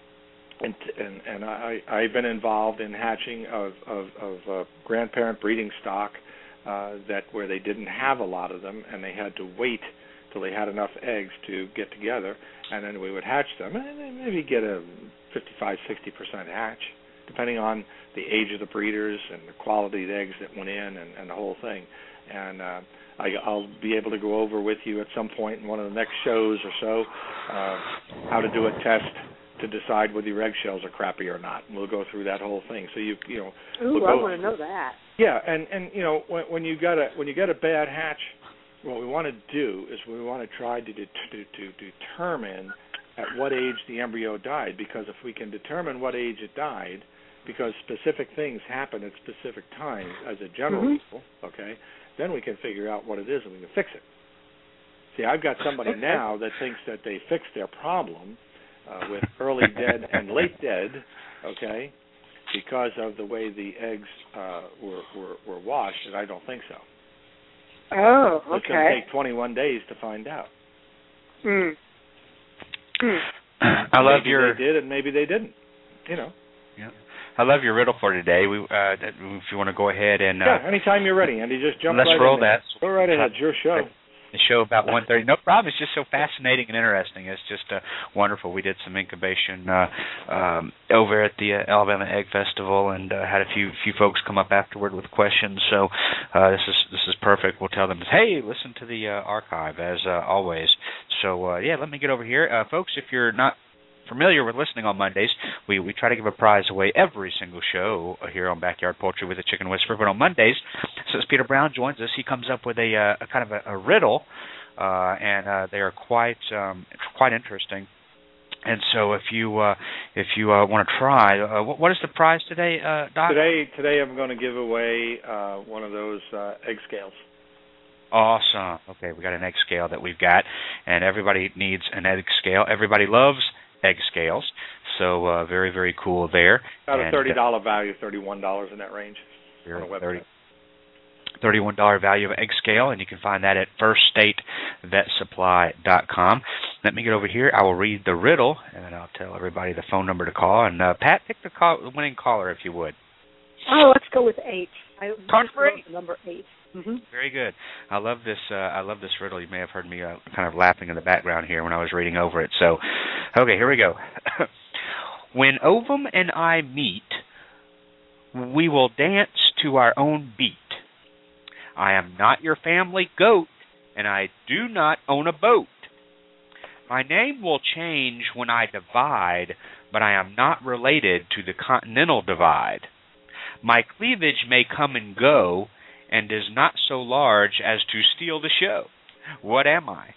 and and and I I've been involved in hatching of of, of uh, grandparent breeding stock uh, that where they didn't have a lot of them, and they had to wait till they had enough eggs to get together, and then we would hatch them, and then maybe get a fifty-five, sixty percent hatch, depending on the age of the breeders and the quality of the eggs that went in and, and the whole thing. And uh, I, I'll be able to go over with you at some point in one of the next shows or so uh, how to do a test to decide whether your eggshells are crappy or not. And we'll go through that whole thing. So you you know. Ooh, we'll I go, want to know that. Yeah, and and you know when, when you got a when you get a bad hatch, what we want to do is we want to try to, to to determine at what age the embryo died, because if we can determine what age it died, because specific things happen at specific times as a general mm-hmm. rule, okay, then we can figure out what it is and we can fix it. See, I've got somebody okay. now that thinks that they fixed their problem uh, with early dead and late dead, okay, because of the way the eggs uh, were, were, were washed, and I don't think so. Oh, okay. It's going to take twenty-one days to find out. Hmm. Hmm. I love maybe your. They did, and maybe they didn't. You know. Yeah. I love your riddle for today. We, uh, if you want to go ahead and uh, yeah, anytime you're ready, Andy, just jump let's right roll in there. that. Go right ahead. It's your show. The show about one thirty. No problem. It's just so fascinating and interesting. It's just uh, wonderful. We did some incubation uh, um, over at the uh, Alabama Egg Festival, and uh, had a few few folks come up afterward with questions. So uh, this is this is perfect. We'll tell them, hey, listen to the uh, archive as uh, always. So uh, yeah, let me get over here, uh, folks. If you're not familiar with listening on Mondays, we, we try to give a prize away every single show here on Backyard Poultry with the Chicken Whisperer. But on Mondays, since Peter Brown joins us, he comes up with a, uh, a kind of a, a riddle, uh, and uh, they are quite um, quite interesting. And so, if you uh, if you uh, want to try, uh, what, what is the prize today, uh, Doc? Today, today I'm going to give away uh, one of those uh, egg scales. Awesome. Okay, we got an egg scale that we've got, and everybody needs an egg scale. Everybody loves egg scales, so uh, very, very cool there. About and, a thirty dollars uh, value, thirty-one dollars in that range. On the website. thirty, thirty-one dollars value of egg scale, and you can find that at first state vet supply dot com. Let me get over here. I will read the riddle, and then I'll tell everybody the phone number to call. And uh, Pat, pick the call, winning caller if you would. Oh, let's go with eight. I Card for eight. Number eight. Mm-hmm. Very good. I love this. Uh, I love this riddle. You may have heard me uh, kind of laughing in the background here when I was reading over it. So, okay, here we go. When Ovum and I meet, we will dance to our own beat. I am not your family goat, and I do not own a boat. My name will change when I divide, but I am not related to the continental divide. My cleavage may come and go, and is not so large as to steal the show. What am I?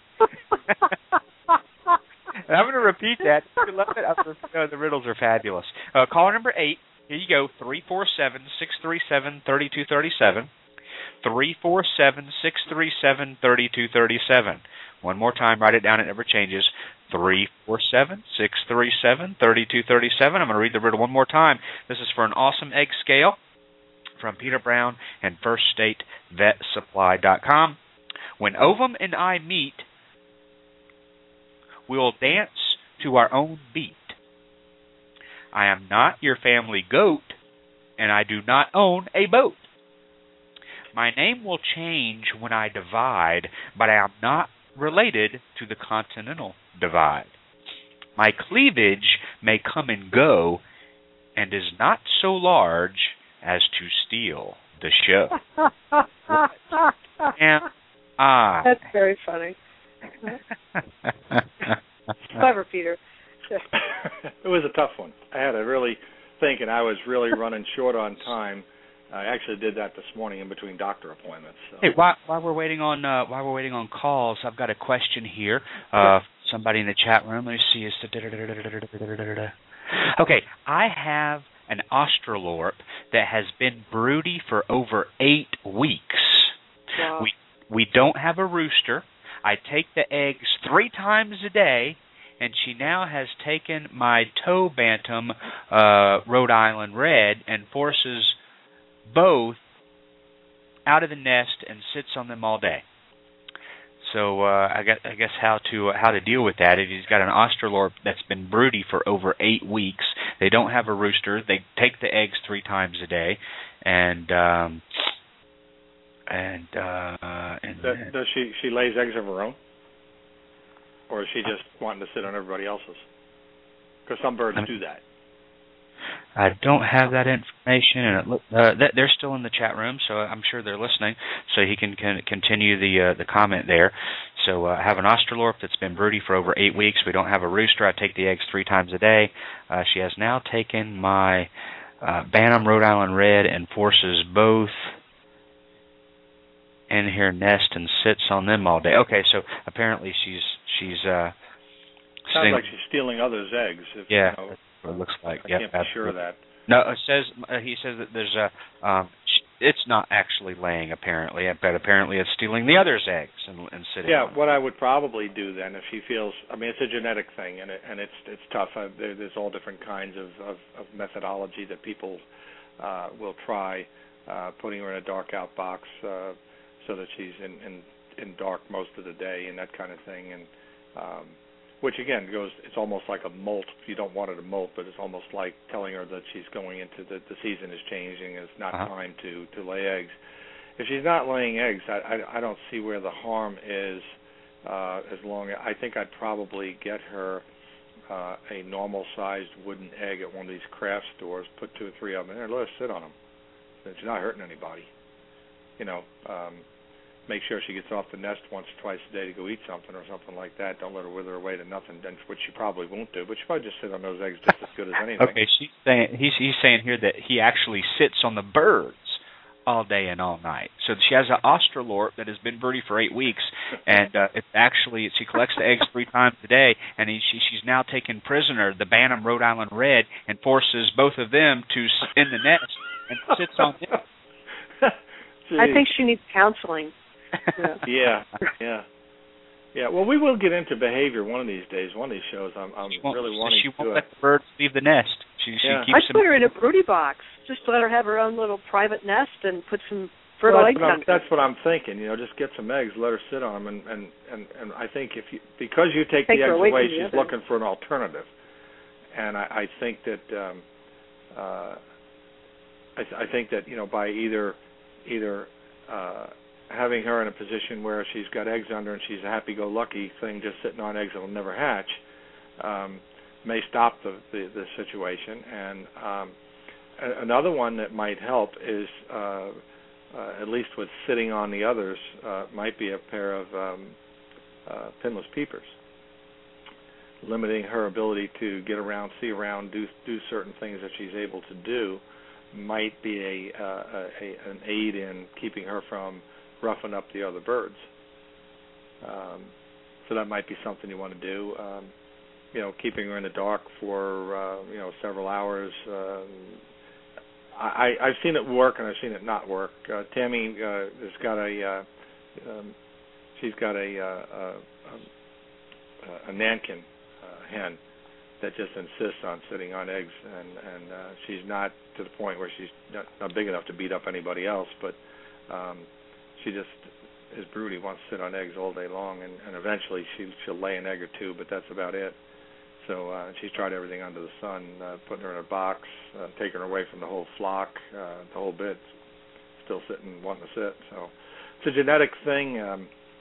I'm going to repeat that. You love it? I'm, the riddles are fabulous. Uh, caller number eight, here you go, three four seven, six three seven, three two three seven. three four seven, six three seven, three two three seven. One more time, write it down, it never changes. three four seven, six three seven, three two three seven. I'm going to read the riddle one more time. This is for an awesome egg scale from Peter Brown and first state vet supply dot com. When Ovum and I meet, we'll dance to our own beat. I am not your family goat, and I do not own a boat. My name will change when I divide, but I am not related to the Continental Divide. My cleavage may come and go, and is not so large as to steal the show. Am I? That's very funny. Clever, Peter. It was a tough one. I had to really think, and I was really running short on time. I actually did that this morning in between doctor appointments. So. Hey, while, while we're waiting on uh, while we're waiting on calls, I've got a question here. Uh, somebody in the chat room. Let me see. It's the okay. I have an Australorp that has been broody for over eight weeks. Wow. We we don't have a rooster. I take the eggs three times a day, and she now has taken my tow bantam, uh, Rhode Island Red, and forces both out of the nest and sits on them all day. So uh, I guess I guess how to uh, how to deal with that. If he's got an Australorp that's been broody for over eight weeks, they don't have a rooster. They take the eggs three times a day, and um, and uh, and does, does she she lays eggs of her own, or is she just wanting to sit on everybody else's? Because some birds do that. I don't have that information, and it look, uh, they're still in the chat room, so I'm sure they're listening. So he can, can continue the uh, the comment there. So uh, I have an Australorp that's been broody for over eight weeks. We don't have a rooster. I take the eggs three times a day. Uh, she has now taken my uh, Bantam Rhode Island Red and forces both in her nest and sits on them all day. Okay, so apparently she's she's. Uh, Sounds sitting, like she's stealing others' eggs. If, yeah. You know, It looks like. I yep, can't be sure of that. No, it says uh, he says that there's a. Um, it's not actually laying apparently, but apparently it's stealing the other's eggs and, and sitting. Yeah, on what I would probably do then, if she feels, I mean, it's a genetic thing, and it, and it's it's tough. I, there, there's all different kinds of, of, of methodology that people uh, will try, uh, putting her in a dark out box uh, so that she's in, in in dark most of the day and that kind of thing, and. Um, Which, again, goes, it's almost like a molt. You don't want her to molt, but it's almost like telling her that she's going into the, the season is changing, it's not uh-huh. time to, to lay eggs. If she's not laying eggs, I, I, I don't see where the harm is uh, as long as, I think I'd probably get her uh, a normal-sized wooden egg at one of these craft stores, put two or three of them in there, let her sit on them. She's not hurting anybody. You know, um, make sure she gets off the nest once or twice a day to go eat something or something like that. Don't let her wither away to nothing, which she probably won't do. But she probably just sit on those eggs just as good as anything. Okay, she's saying he's he's saying here that he actually sits on the birds all day and all night. So she has an Australorp that has been broody for eight weeks, and uh, it's actually she collects the eggs three times a day, and he, she, she's now taken prisoner the Bantam Rhode Island Red and forces both of them to sit in the nest and sits on them. I think she needs counseling. Yeah. yeah, yeah, yeah. Well, we will get into behavior one of these days. One of these shows, I'm, I'm really wanting she to. She won't do let it. the birds leave the nest. She, yeah. she keeps I'd put her in a broody box. Just let her have her own little private nest and put some fertile well, that's eggs what on I'm, That's what I'm thinking. You know, just get some eggs, let her sit on them, and and and, and I think if you because you take, take the eggs away, away, the she's other. looking for an alternative, and I, I think that um, uh, I, th- I think that you know by either either. Uh, having her in a position where she's got eggs under and she's a happy-go-lucky thing just sitting on eggs that will never hatch um, may stop the, the, the situation. And um, a- another one that might help is, uh, uh, at least with sitting on the others, uh, might be a pair of um, uh, pinless peepers. Limiting her ability to get around, see around, do do certain things that she's able to do might be a, uh, a, a an aid in keeping her from roughing up the other birds. Um, so that might be something you want to do. Um, you know, keeping her in the dark for uh, you know several hours. Um, I, I've seen it work and I've seen it not work. Uh, Tammy uh, has got a uh, um, she's got a uh, a, a, a Nankin uh, hen that just insists on sitting on eggs, and and uh, she's not to the point where she's not, not big enough to beat up anybody else, but um, she just is broody, wants to sit on eggs all day long, and, and eventually she, she'll lay an egg or two, but that's about it. So uh, she's tried everything under the sun, uh, putting her in a box, uh, taking her away from the whole flock, uh, the whole bit, still sitting, wanting to sit. So it's a genetic thing. Um,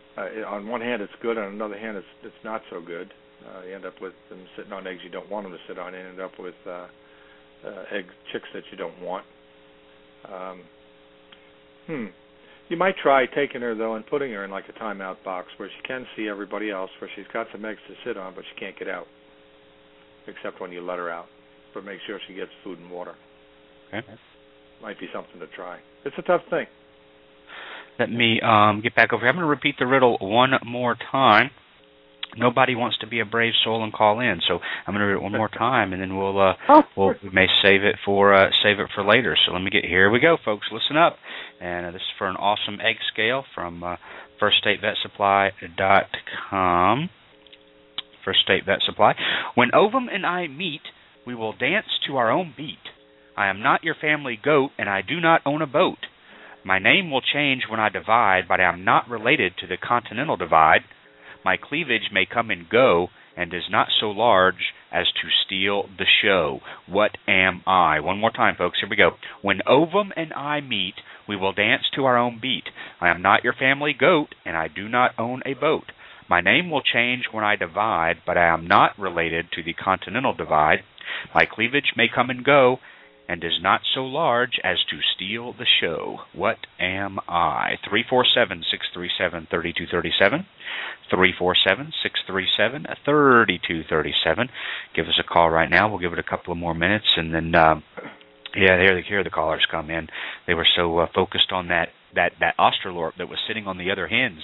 uh, on one hand it's good, on another hand it's it's not so good. Uh, you end up with them sitting on eggs you don't want them to sit on. You end up with uh, uh, egg chicks that you don't want. Um, hmm. You might try taking her, though, and putting her in like a timeout box where she can see everybody else, where she's got some eggs to sit on, but she can't get out, except when you let her out. But make sure she gets food and water. Okay. Might be something to try. It's a tough thing. Let me um, get back over here. I'm going to repeat the riddle one more time. Nobody wants to be a brave soul and call in, so I'm going to read it one more time, and then we'll uh, oh, we'll we may save it for uh, save it for later. So let me get here. We go, folks. Listen up, and uh, this is for an awesome egg scale from uh, first state vet supply dot com. First State Vet Supply. When Ovum and I meet, we will dance to our own beat. I am not your family goat, and I do not own a boat. My name will change when I divide, but I am not related to the continental divide. My cleavage may come and go, and is not so large as to steal the show. What am I? One more time, folks. Here we go. When Ovum and I meet, we will dance to our own beat. I am not your family goat, and I do not own a boat. My name will change when I divide, but I am not related to the continental divide. My cleavage may come and go, and is not so large as to steal the show. What am I? three four seven, six three seven, three two three seven. three four seven, six three seven, three two three seven. Give us a call right now. We'll give it a couple of more minutes, and then, um, yeah, here, here the callers come in. They were so uh, focused on that, that, that Australorp that was sitting on the other hens.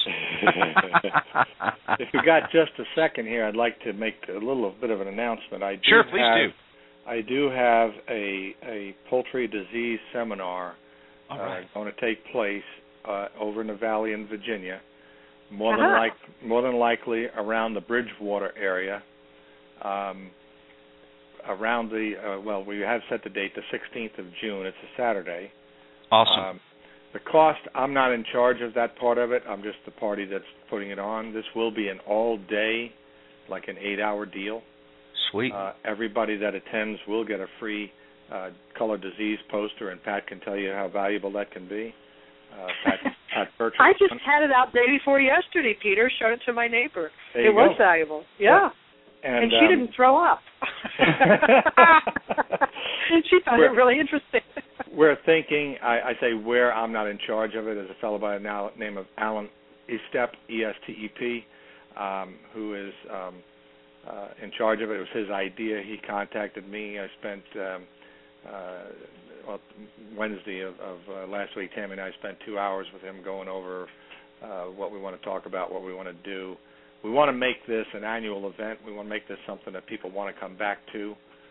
If you got just a second here, I'd like to make a little bit of an announcement. I do sure, please have, do. I do have a a poultry disease seminar All right. uh, going to take place uh, over in the Valley in Virginia, more Uh-huh. than like more than likely around the Bridgewater area. Um, around the uh, well, we have set the date, the sixteenth of June. It's a Saturday. Awesome. Um, the cost, I'm not in charge of that part of it. I'm just the party that's putting it on. This will be an all-day, like an eight-hour deal. Sweet. Uh, everybody that attends will get a free uh, color disease poster, and Pat can tell you how valuable that can be. Uh, Pat, Pat Bertram. I just had it out day before yesterday, Peter. Showed it to my neighbor. There It you was go. valuable. Yeah. And, and she um, didn't throw up. And she found We're- it really interesting. We're thinking, I, I say where, I'm not in charge of it. There's a fellow by the now, name of Alan Estep, E S T E P, um, who is um, uh, in charge of it. It was his idea. He contacted me. I spent um, uh, well, Wednesday of, of uh, last week, Tammy and I spent two hours with him going over uh, what we want to talk about, what we want to do. We want to make this an annual event. We want to make this something that people want to come back to.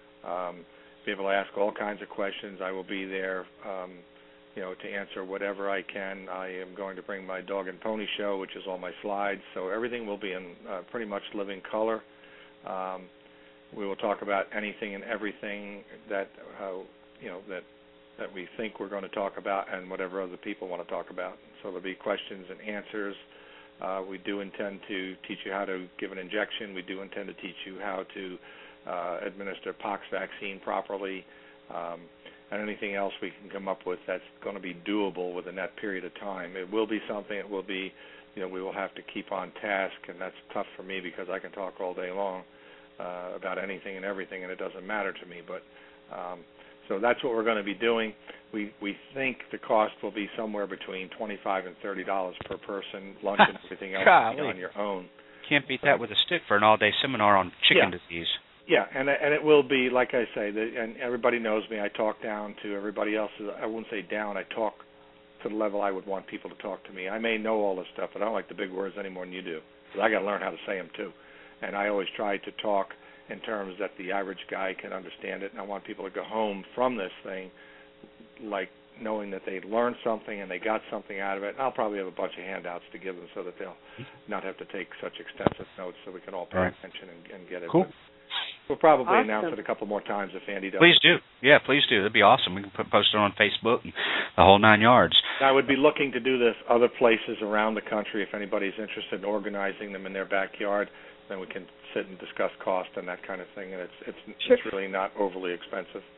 Um, be able to ask all kinds of questions. I will be there, um, you know, to answer whatever I can. I am going to bring my dog and pony show, which is all my slides. So everything will be in uh, pretty much living color. Um, we will talk about anything and everything that uh, you know that that we think we're going to talk about, and whatever other people want to talk about. So there'll be questions and answers. Uh, we do intend to teach you how to give an injection. We do intend to teach you how to uh, administer pox vaccine properly, um, and anything else we can come up with that's going to be doable within that period of time. It will be something. It will be, you know, we will have to keep on task, and that's tough for me because I can talk all day long uh, about anything and everything, and it doesn't matter to me. But um, so that's what we're going to be doing. We we think the cost will be somewhere between twenty-five and thirty dollars per person. Lunch and everything else will be on your own. Can't beat that with a stick for an all-day seminar on chicken Yeah. disease. Yeah, and and it will be, like I say, the, and everybody knows me. I talk down to everybody else. I wouldn't say down. I talk to the level I would want people to talk to me. I may know all this stuff, but I don't like the big words any more than you do. But I got to learn how to say them too. And I always try to talk in terms that the average guy can understand it. And I want people to go home from this thing like knowing that they learned something and they got something out of it. And I'll probably have a bunch of handouts to give them so that they'll not have to take such extensive notes, so we can all pay Right. attention and, and get it. Cool. But we'll probably Awesome. announce it a couple more times if Andy does. Please do. Yeah, please do. That'd be awesome. We can put, post it on Facebook and the whole nine yards. I would be looking to do this other places around the country. If anybody's interested in organizing them in their backyard, then we can sit and discuss cost and that kind of thing. And it's it's, Sure. it's really not overly expensive.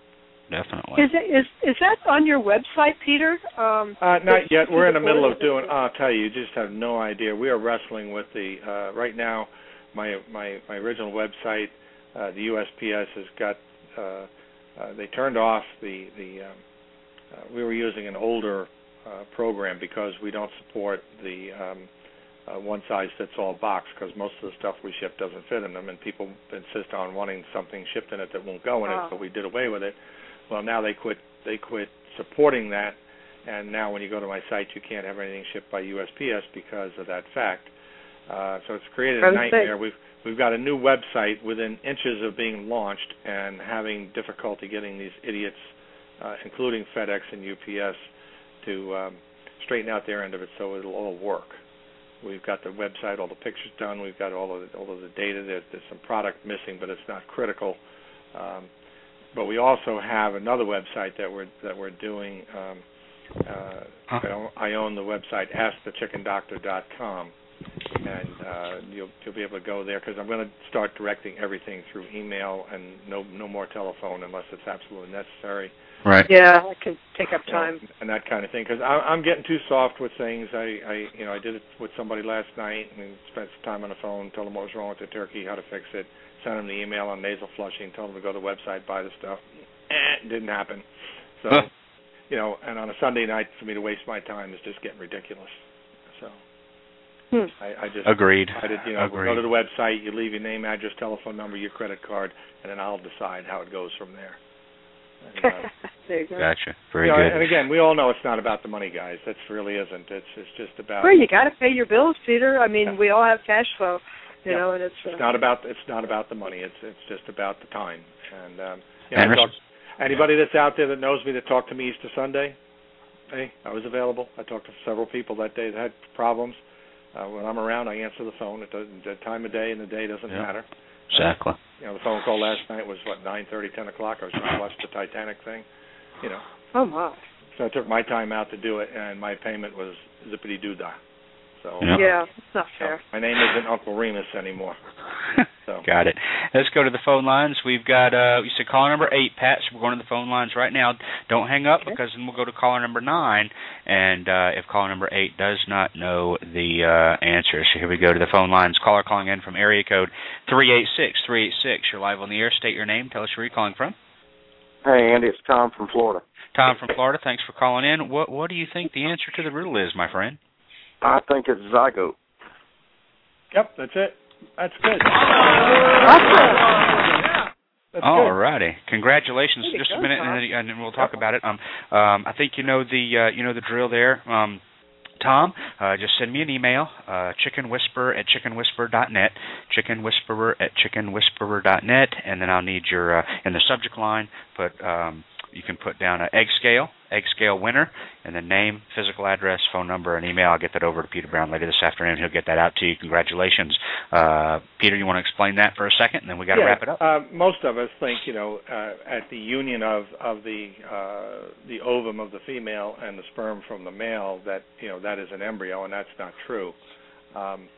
definitely. Is it, is is that on your website, Peter? Um, uh, not yet. We're in the middle of doing. I'll tell you, you just have no idea. We are wrestling with the uh, right now. My my my original website, uh, the U S P S has got. Uh, uh, they turned off the the. Um, uh, we were using an older uh, program because we don't support the um, uh, one-size-fits-all box because most of the stuff we ship doesn't fit in them, and people insist on wanting something shipped in it that won't go in oh. it. So we did away with it. Well, now they quit. They quit supporting that, and now when you go to my site, you can't have anything shipped by U S P S because of that fact. Uh, so it's created a nightmare. We've we've got a new website within inches of being launched, and having difficulty getting these idiots, uh, including FedEx and U P S, to um, straighten out their end of it so it'll all work. We've got the website, all the pictures done. We've got all of the, all of the data. There's, there's some product missing, but it's not critical. Um, but we also have another website that we're that we're doing. Um, uh, huh. I, own, I own the website ask the chicken doctor dot com, and uh, you'll you'll be able to go there because I'm going to start directing everything through email and no no more telephone unless it's absolutely necessary. Right. Yeah, that can take up time. You know, and that kind of thing. Because I'm getting too soft with things. I, I, you know, I did it with somebody last night and spent some time on the phone, told them what was wrong with the turkey, how to fix it, sent them the email on nasal flushing, told them to go to the website, buy the stuff. Eh, it didn't happen. So, huh. you know, and on a Sunday night for me to waste my time is just getting ridiculous. So, hmm. I, I just agreed. I did, you know, agreed. Go to the website, you leave your name, address, telephone number, your credit card, and then I'll decide how it goes from there. And, uh, there you go. Gotcha. Very you know, good. And again, we all know it's not about the money, guys. That really isn't. It's it's just about. Well, you got to pay your bills, Peter. I mean, yeah. we all have cash flow, you yeah. know, and it's. Uh, it's not about it's not about the money. It's it's just about the time. And um, you and know, talk, anybody that's out there that knows me that talked to me Easter Sunday, hey, I was available. I talked to several people that day that had problems. Uh, when I'm around, I answer the phone. It doesn't, the time of day and the day doesn't yeah. matter. Exactly. Uh, you know, the phone call last night was what nine thirty, ten o'clock. I was trying to watch the Titanic thing. You know. Oh my. So I took my time out to do it, and my payment was zippity doo dah. So yeah, yeah it's not fair. So my name isn't Uncle Remus anymore. So. Got it. Let's go to the phone lines. We've got uh, you said caller number eight, Pat. So we're going to the phone lines right now. Don't hang up okay. because then we'll go to caller number nine. And uh, if caller number eight does not know the uh, answer, so here we go to the phone lines. Caller calling in from area code three eight six three eight six. You're live on the air. State your name. Tell us where you're calling from. Hey, Andy, it's Tom from Florida. Tom from Florida, thanks for calling in. What what do you think the answer to the riddle is, my friend? I think it's zygote. Yep, that's it. That's good. That's All righty, congratulations. Hey, Just go, a minute, Tom. and then, and then we'll talk about it. Um, um, I think you know the uh, you know the drill there. Um, Tom, uh, just send me an email, uh, chickenwhisperer at chickenwhisperer dot net, chickenwhisperer at chickenwhisperer dot net, and then I'll need your, uh, in the subject line, put, um, you can put down an egg scale, egg scale winner, and then name, physical address, phone number, and email. I'll get that over to Peter Brown later this afternoon. He'll get that out to you. Congratulations. Uh, Peter, you want to explain that for a second, and then we got to yeah, wrap it up? Uh, most of us think, you know, uh, at the union of, of the uh, the ovum of the female and the sperm from the male, that, you know, that is an embryo, and that's not true. Um,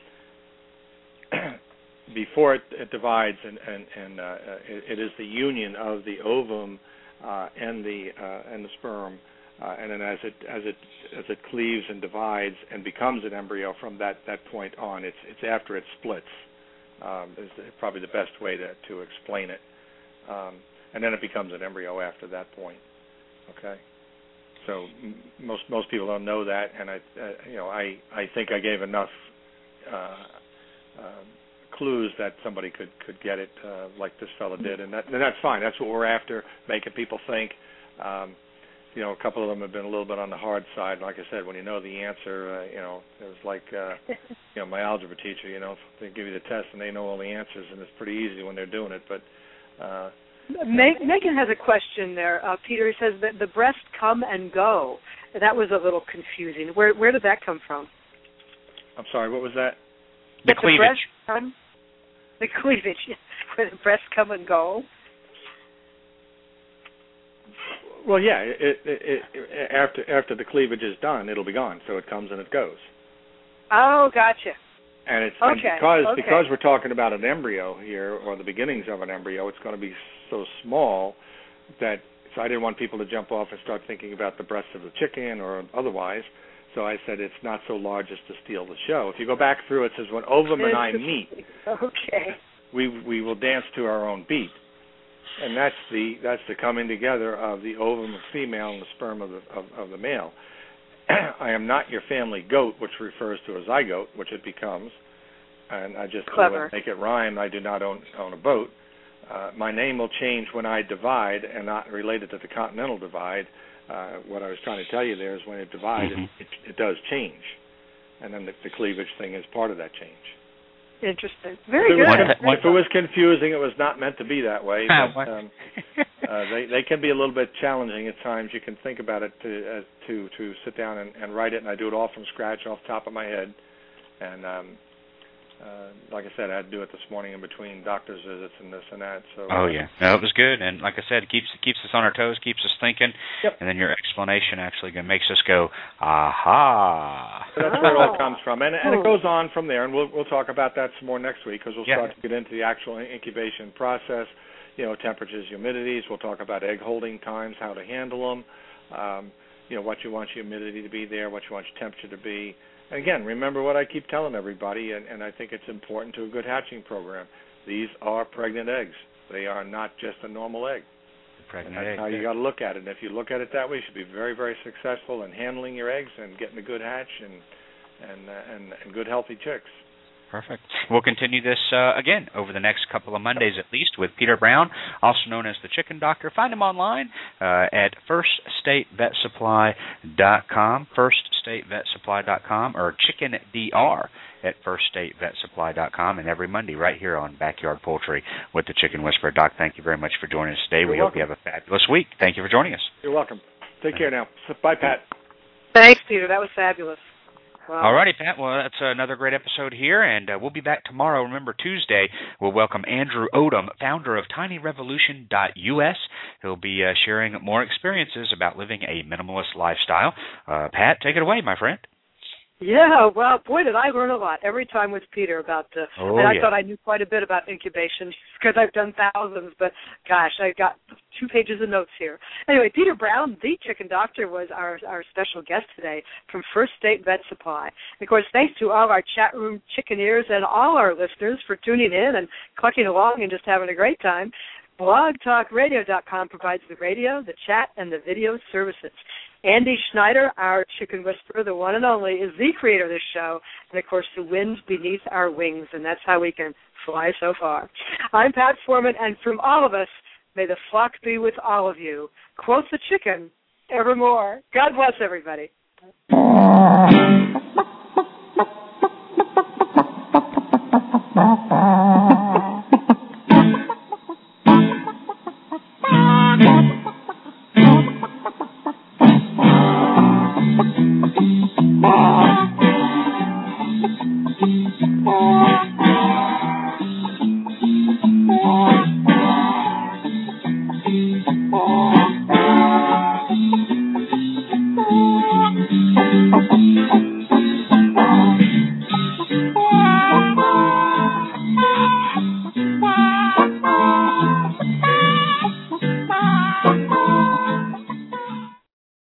before it, it divides, and, and, and uh, it, it is the union of the ovum uh, and the uh, and the sperm, uh, and then as it as it as it cleaves and divides and becomes an embryo from that, that point on, it's it's after it splits. Um, is probably the best way to to explain it, um, and then it becomes an embryo after that point. Okay, so m- most most people don't know that, and I uh, you know I, I think I gave enough uh, uh, clues that somebody could, could get it uh, like this fellow did, and that and that's fine. That's what we're after, making people think. Um, you know, a couple of them have been a little bit on the hard side. Like I said, when you know the answer, uh, you know, it was like, uh, you know, my algebra teacher, you know, they give you the test and they know all the answers, and it's pretty easy when they're doing it. But uh, Meg- Megan has a question there. Uh, Peter says that the breast come and go. That was a little confusing. Where where did that come from? I'm sorry, what was that? The That cleavage. The, breast come, the cleavage, yes. Where the breasts come and go. Well, yeah. It, it, it, after after the cleavage is done, it'll be gone. So it comes and it goes. Oh, gotcha. And it's okay. and because okay. because we're talking about an embryo here, or the beginnings of an embryo, it's going to be so small that I didn't want people to jump off and start thinking about the breast of the chicken or otherwise. So I said it's not so large as to steal the show. If you go back through, it says when ovum and I meet, okay, we we will dance to our own beat, and that's the that's the coming together of the ovum of female and the sperm of the of, of the male. I am not your family goat, which refers to a zygote, which it becomes, and I just Clever. to make it rhyme. I do not own own a boat. Uh, my name will change when I divide, and not related to the continental divide. Uh, what I was trying to tell you there is when it divides, mm-hmm. it, it, it does change, and then the, the cleavage thing is part of that change. Interesting. Very if good. It was, if it was confusing, it was not meant to be that way. But, um, uh, they they can be a little bit challenging at times. You can think about it to uh, to to sit down and, and write it, and I do it all from scratch, off the top of my head, and. Um, Uh, like I said, I had to do it this morning in between doctor's visits and this and that. So. Oh yeah, no, it was good, and like I said, it keeps it keeps us on our toes, keeps us thinking, yep. and then your explanation actually makes us go, aha. So that's where it all comes from, and and it goes on from there, and we'll we'll talk about that some more next week because we'll yeah. start to get into the actual incubation process. You know, temperatures, humidities. We'll talk about egg holding times, how to handle them. Um, you know, what you want your humidity to be there, what you want your temperature to be. And again, remember what I keep telling everybody, and, and I think it's important to a good hatching program. These are pregnant eggs. They are not just a normal egg. Pregnant and that's egg, how you yeah. got to look at it. And if you look at it that way, you should be very, very successful in handling your eggs and getting a good hatch and and uh, and, and good healthy chicks. Perfect. We'll continue this uh, again over the next couple of Mondays at least with Peter Brown, also known as the Chicken Doctor. Find him online uh, at first state vet supply dot com, first state vet supply dot com, or Chicken D R at first state vet supply dot com, and every Monday right here on Backyard Poultry with the Chicken Whisperer. Doc, thank you very much for joining us today. You're we welcome. hope you have a fabulous week. Thank you for joining us. You're welcome. Take care now. Bye, Pat. Thanks, Peter. That was fabulous. Wow. All righty, Pat. Well, that's another great episode here, and uh, we'll be back tomorrow. Remember, Tuesday, we'll welcome Andrew Odom, founder of tiny revolution dot U S. He'll be uh, sharing more experiences about living a minimalist lifestyle. Uh, Pat, take it away, my friend. Yeah, well, boy, did I learn a lot every time with Peter about, uh, oh, and I yeah. thought I knew quite a bit about incubation because I've done thousands, but gosh, I got two pages of notes here. Anyway, Peter Brown, the Chicken Doctor, was our, our special guest today from First State Vet Supply. And of course, thanks to all our chat room chickeneers and all our listeners for tuning in and clucking along and just having a great time. blog talk radio dot com provides the radio, the chat, and the video services. Andy Schneider, our Chicken Whisperer, the one and only, is the creator of this show, and, of course, the wind's beneath our wings, and that's how we can fly so far. I'm Pat Foreman, and from all of us, may the flock be with all of you. Quote the chicken, evermore. God bless everybody. Bye.